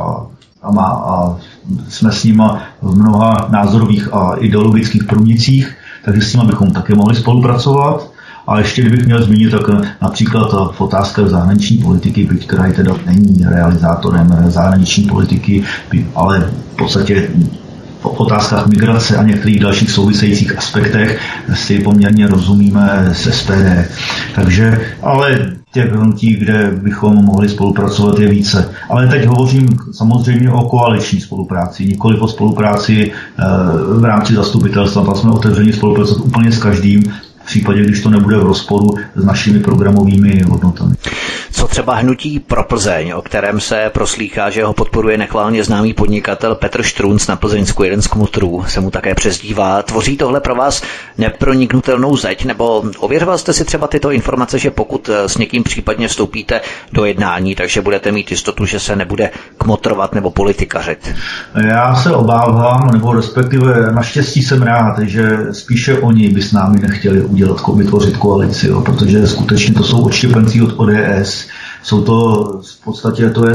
a jsme s nima v mnoha názorových a ideologických průnicích, takže s nimi bychom také mohli spolupracovat. A ještě kdybych měl zmínit, tak například v otázkách zahraniční politiky, byť kraj teda není realizátorem zahraniční politiky, ale v podstatě v otázkách migrace a některých dalších souvisejících aspektech si poměrně rozumíme s SPD. Takže, ale těch hnutí, kde bychom mohli spolupracovat, je více. Ale teď hovořím samozřejmě o koaliční spolupráci, nikoli o spolupráci v rámci zastupitelstva. Tam jsme otevřeni spolupracovat úplně s každým, v případě, když to nebude v rozporu s našimi programovými hodnotami. Co třeba hnutí Pro Plzeň, o kterém se proslýchá, že ho podporuje nechválně známý podnikatel Petr Štrunc na Plzeňsku, jeden z kmotrů, se mu také přezdívá. Tvoří tohle pro vás neproniknutelnou zeď, nebo ověřoval jste si třeba tyto informace, že pokud s někým případně vstoupíte do jednání, takže budete mít jistotu, že se nebude kmotrovat nebo politikařit? Já se obávám, nebo respektive naštěstí jsem rád, že spíše oni by s námi nechtěli vytvořit koalici, jo, protože skutečně to jsou odštěpenci od ODS. Jsou to v podstatě, to je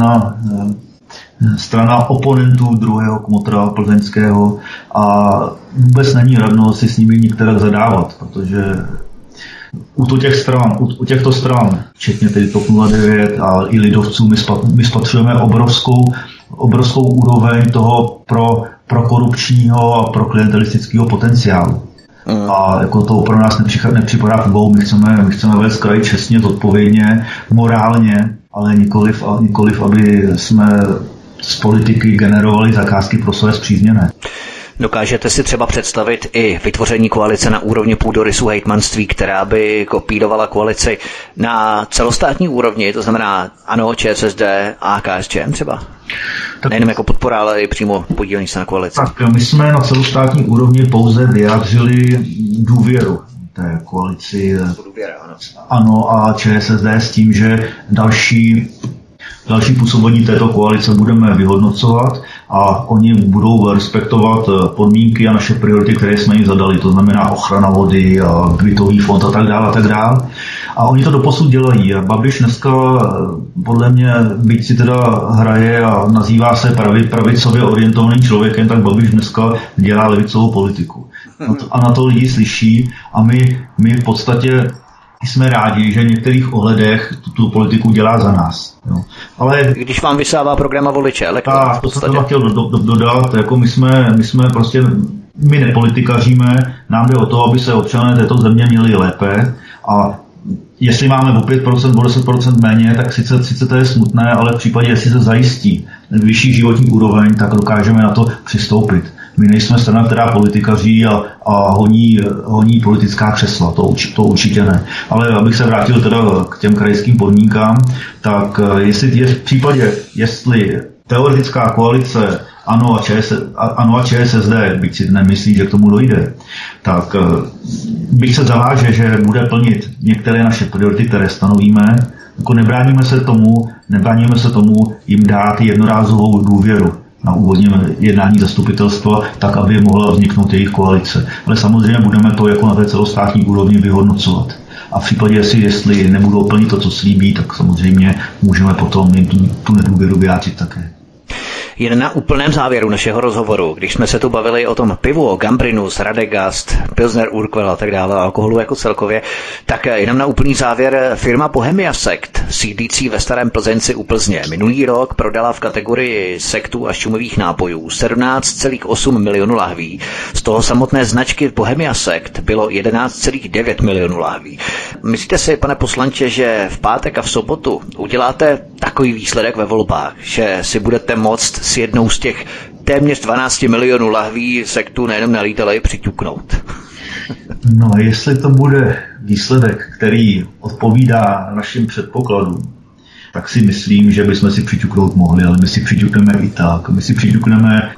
strana oponentů druhého kmotra plzeňského a vůbec není radno si s nimi nikterak zadávat, protože u těchto stran, včetně tedy TOP 09 a i lidovců, my spatřujeme obrovskou úroveň toho pro korupčního a pro klientelistického potenciálu. A jako to pro nás nepřipadá v úvahu. My chceme vést kraj čestně, zodpovědně, morálně ale nikoliv, aby jsme z politiky generovali zakázky pro své spřízněné. Dokážete si třeba představit i vytvoření koalice na úrovni půdorysu hejtmanství, která by kopírovala koalici na celostátní úrovni, to znamená ANO, ČSSD a KSČM třeba? Tak, nejenom jako podpora, ale i přímo podílení se na koalici. Tak my jsme na celostátní úrovni pouze vyjádřili důvěru té koalici ANO a ČSSD s tím, že další působení této koalice budeme vyhodnocovat a oni budou respektovat podmínky a naše priority, které jsme jim zadali, to znamená ochrana vody a bytový fond a tak dále. A oni to doposud dělají. Babiš dneska podle mě, byť si teda hraje a nazývá se pravicově orientovaným člověkem, tak Babiš dneska dělá levicovou politiku. A na to lidi slyší a my v podstatě jsme rádi, že v některých ohledech tu politiku dělá za nás. Jo. Ale když vám vysává programa voliče, tak, to jsem chtěl dodat, jako my jsme prostě, my nepolitikaříme, nám jde o to, aby se občané této země měli lépe a jestli máme o 5% o 10% méně, tak sice to je smutné, ale v případě, jestli se zajistí vyšší životní úroveň, tak dokážeme na to přistoupit. My nejsme strana, která politikaří a honí politická křesla, to určitě ne. Ale abych se vrátil teda k těm krajským podmínkám, tak jestli teoretická koalice ANO a ČSSD, byť si nemyslí, že k tomu dojde, tak byť se zaváže, že bude plnit některé naše priority, které stanovíme, jako nebráníme se tomu jim dát jednorázovou důvěru na úvodním jednání zastupitelstva, tak aby mohla vzniknout jejich koalice. Ale samozřejmě budeme to jako na té celostátní úrovni vyhodnocovat. A v případě, jestli nebudou plnit to, co slíbí, tak samozřejmě můžeme potom jim tu nedůvěru vyjádřit také. Jen na úplném závěru našeho rozhovoru, když jsme se tu bavili o tom pivu, Gambrinus, Radegast, Pilsner Urquell a tak dále, alkoholu jako celkově, tak jenom na úplný závěr firma Bohemia Sekt, sídlící ve Starém Plzeňci u Plzně, minulý rok prodala v kategorii sektů a šumových nápojů 17,8 milionů lahví. Z toho samotné značky Bohemia Sekt bylo 11,9 milionů lahví. Myslíte si, pane poslanče, že v pátek a v sobotu uděláte takový výsledek ve volbách, že si budete moct s jednou z těch téměř 12 milionů lahví sektů nejenom nalít, ale i přiťuknout? No, jestli to bude výsledek, který odpovídá našim předpokladům, tak si myslím, že bychom si přiťuknout mohli, ale my si přiťukneme i tak. My si přiťukneme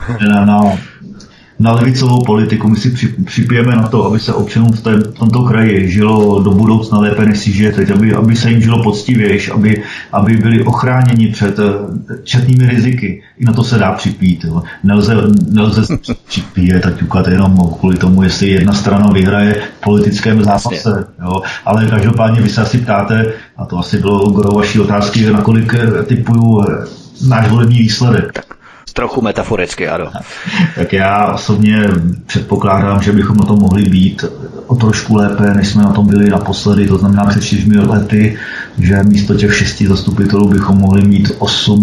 na levicovou politiku, my si připijeme na to, aby se občanům v tomto kraji žilo do budoucna lépe, než si žije teď, aby se jim žilo poctivějš, aby byli ochráněni před četnými riziky. I na to se dá připít. Jo. Nelze připíjet a ťukat jenom kvůli tomu, jestli jedna strana vyhraje v politickém zápase. Jo. Ale každopádně vy se asi ptáte, a to asi bylo gro vaší otázky, nakolik typuju náš volební výsledek. Trochu metaforicky, ano. Tak já osobně předpokládám, že bychom na tom mohli být o trošku lépe, než jsme na tom byli naposledy, to znamená před 4 lety, že místo těch 6 zastupitelů bychom mohli mít 8,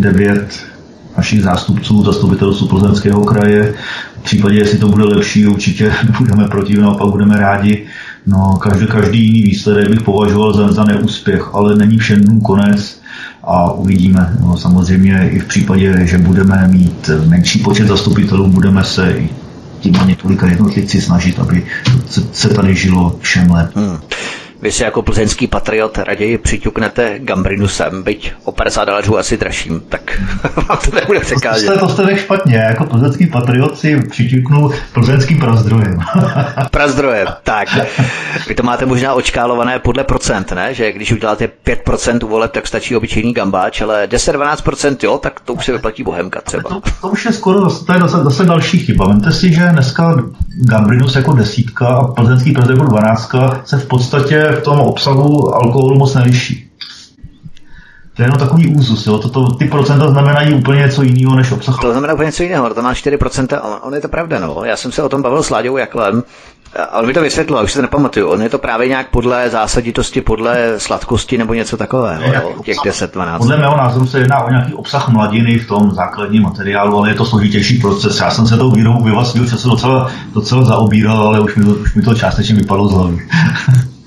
9 našich zastupitelů Plzeňského kraje. V případě, jestli to bude lepší, určitě budeme proti, naopak budeme rádi. No, každý jiný výsledek bych považoval za neúspěch, ale není všem dnů konec. A uvidíme. No, samozřejmě i v případě, že budeme mít menší počet zastupitelů, budeme se i těma několika jednotlivci snažit, aby se tady žilo všem lépe. Vy si jako plzeňský patriot raději přiťuknete Gambrinusem, byť o $50 asi dražším, tak vám to nebude překážet. To jste tak špatně, jako plzeňský patriot si přiťuknu plzeňským Prazdrojem. Prazdrojem, tak. Vy to máte možná očkálované podle procent, ne? Že když uděláte 5% u voleb, tak stačí obyčejný gambáč, ale 10-12%, jo, tak to už se vyplatí Bohemka třeba. To už je skoro, to je zase další chyba. Vemte si, že dneska Gambrinus jako 10 a plzeňský Prazdroj jako 12 se v podstatě v tom obsahu alkoholu moc neliší. To je jenom takový úzus, jo? Ty procenta znamenají úplně něco jiného než obsah. To znamená úplně něco jiného, to má 4%, ale on je to pravda, no. Já jsem se o tom bavil s Láďou Jaklem a on mi to vysvětlil, už se to nepamatuju. On je to právě nějak podle zásaditosti, podle sladkosti nebo něco takového, jo? Těch 10-12. Podle mého názoru se jedná o nějaký obsah mladiny v tom základním materiálu, ale je to složitější proces. Já jsem se tou výrobou piva svého času docela zaobíral, ale už mi to částečně vypadlo z hlavy.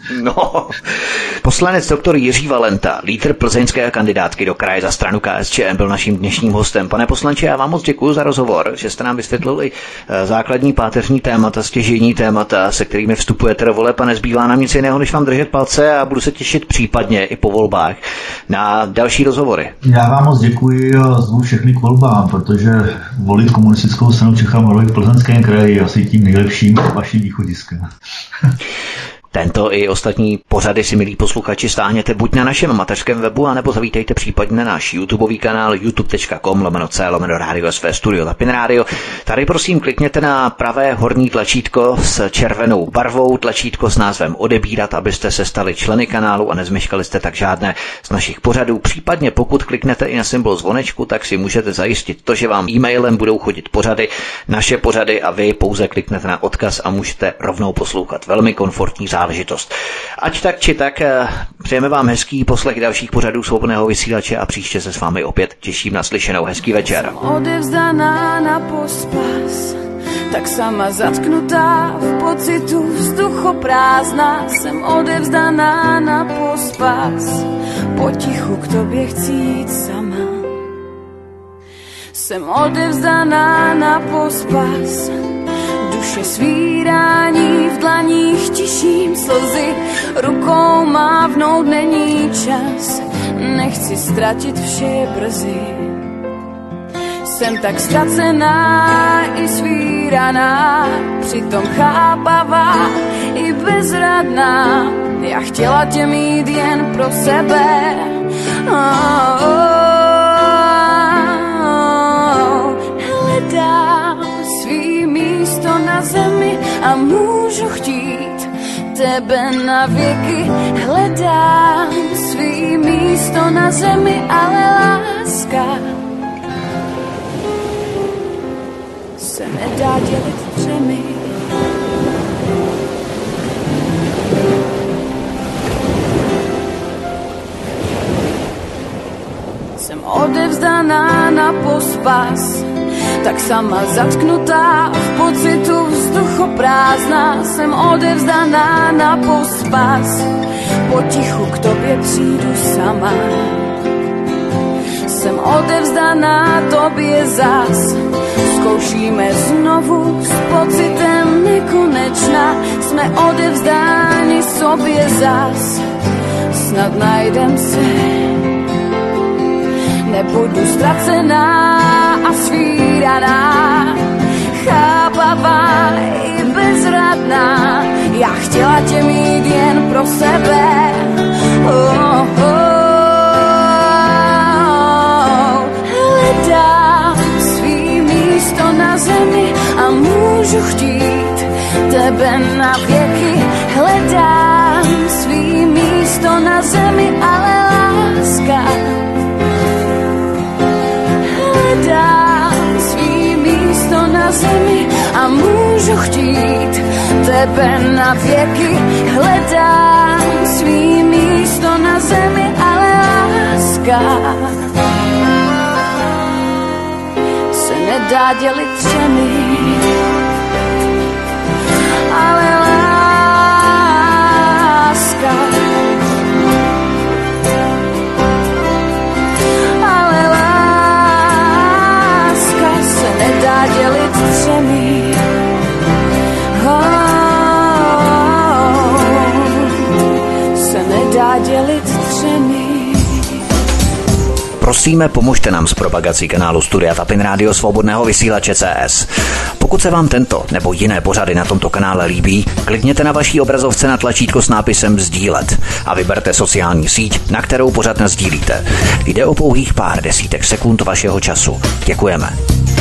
No, poslanec doktor Jiří Valenta, lídr plzeňské kandidátky do kraje za stranu KSČM, byl naším dnešním hostem. Pane poslanče, já vám moc děkuji za rozhovor, že jste nám vysvětlili základní páteřní témata, stěžejní témata, se kterými vstupujete do voleb a nezbývá nám nic jiného, než vám držet palce a budu se těšit případně i po volbách na další rozhovory. Já vám moc děkuji a zvu všechny k volbám, protože volit komunistickou stranu Čech a Moravy v Plzeňském kraji je asi tím nejlepším vaším východiskem. Tento i ostatní pořady si, milí posluchači, stáhněte buď na našem mateřském webu, anebo zavítejte případně na náš YouTubeový kanál youtube.com/radio SV Studio Tapin Radio. Tady prosím klikněte na pravé horní tlačítko s červenou barvou, tlačítko s názvem odebírat, abyste se stali členy kanálu a nezmeškali jste tak žádné z našich pořadů. Případně pokud kliknete i na symbol zvonečku, tak si můžete zajistit to, že vám e-mailem budou chodit pořady, naše pořady a vy pouze kliknete na odkaz a můžete rovnou poslouchat. Velmi komfortní záležitost. Ať tak či tak, přejeme vám hezký poslech dalších pořadů Svobodného vysílače a příště se s vámi opět těším na slyšenou. Hezký večer. Odevzdaná na pospas, tak sama zatknutá v pocitu vzduchoprázdna. Jsem odevzdaná na pospas, potichu k tobě chci jít sama. Jsem odevzdaná na pospas, duše svírání v dlaních tiším slzy, rukou mávnout není čas, nechci ztratit vše brzy. Jsem tak ztracená i svíraná, přitom chápavá i bezradná. Já chtěla tě mít jen pro sebe. Hledám svý místo na zemi a můžu chtít tebe na věky. Hledám svý místo na zemi, ale láska se nedá dělit třemi. Jsem odevzdaná na pospas, tak sama zatknutá v pocitu vzduchoprázdna. Jsem odevzdaná na pospas, potichu k tobě přijdu sama. Jsem odevzdaná tobě zas, zkoušíme znovu s pocitem nekonečna. Jsme odevzdáni sobě zas, snad najdem se. Nebudu ztracená a svíraná, chápavá i bezradná. Já chtěla tě mít jen pro sebe. Hledám svý místo na zemi a můžu chtít tebe na věky. Hledám svý místo na zemi, ale láska. Hledám svý místo na zemi a můžu chtít tebe na věky. Hledám svý místo na zemi, ale láska se nedá dělit třemi. Ale láska nedá dělit třemi. Se nedá dělit třemi. Prosíme, pomožte nám s propagací kanálu Studia Tapin Radio Svobodného vysílače CS. Pokud se vám tento nebo jiné pořady na tomto kanále líbí, klikněte na vaší obrazovce na tlačítko s nápisem sdílet a vyberte sociální síť, na kterou pořad nasdílíte. Jde o pouhých pár desítek sekund vašeho času. Děkujeme.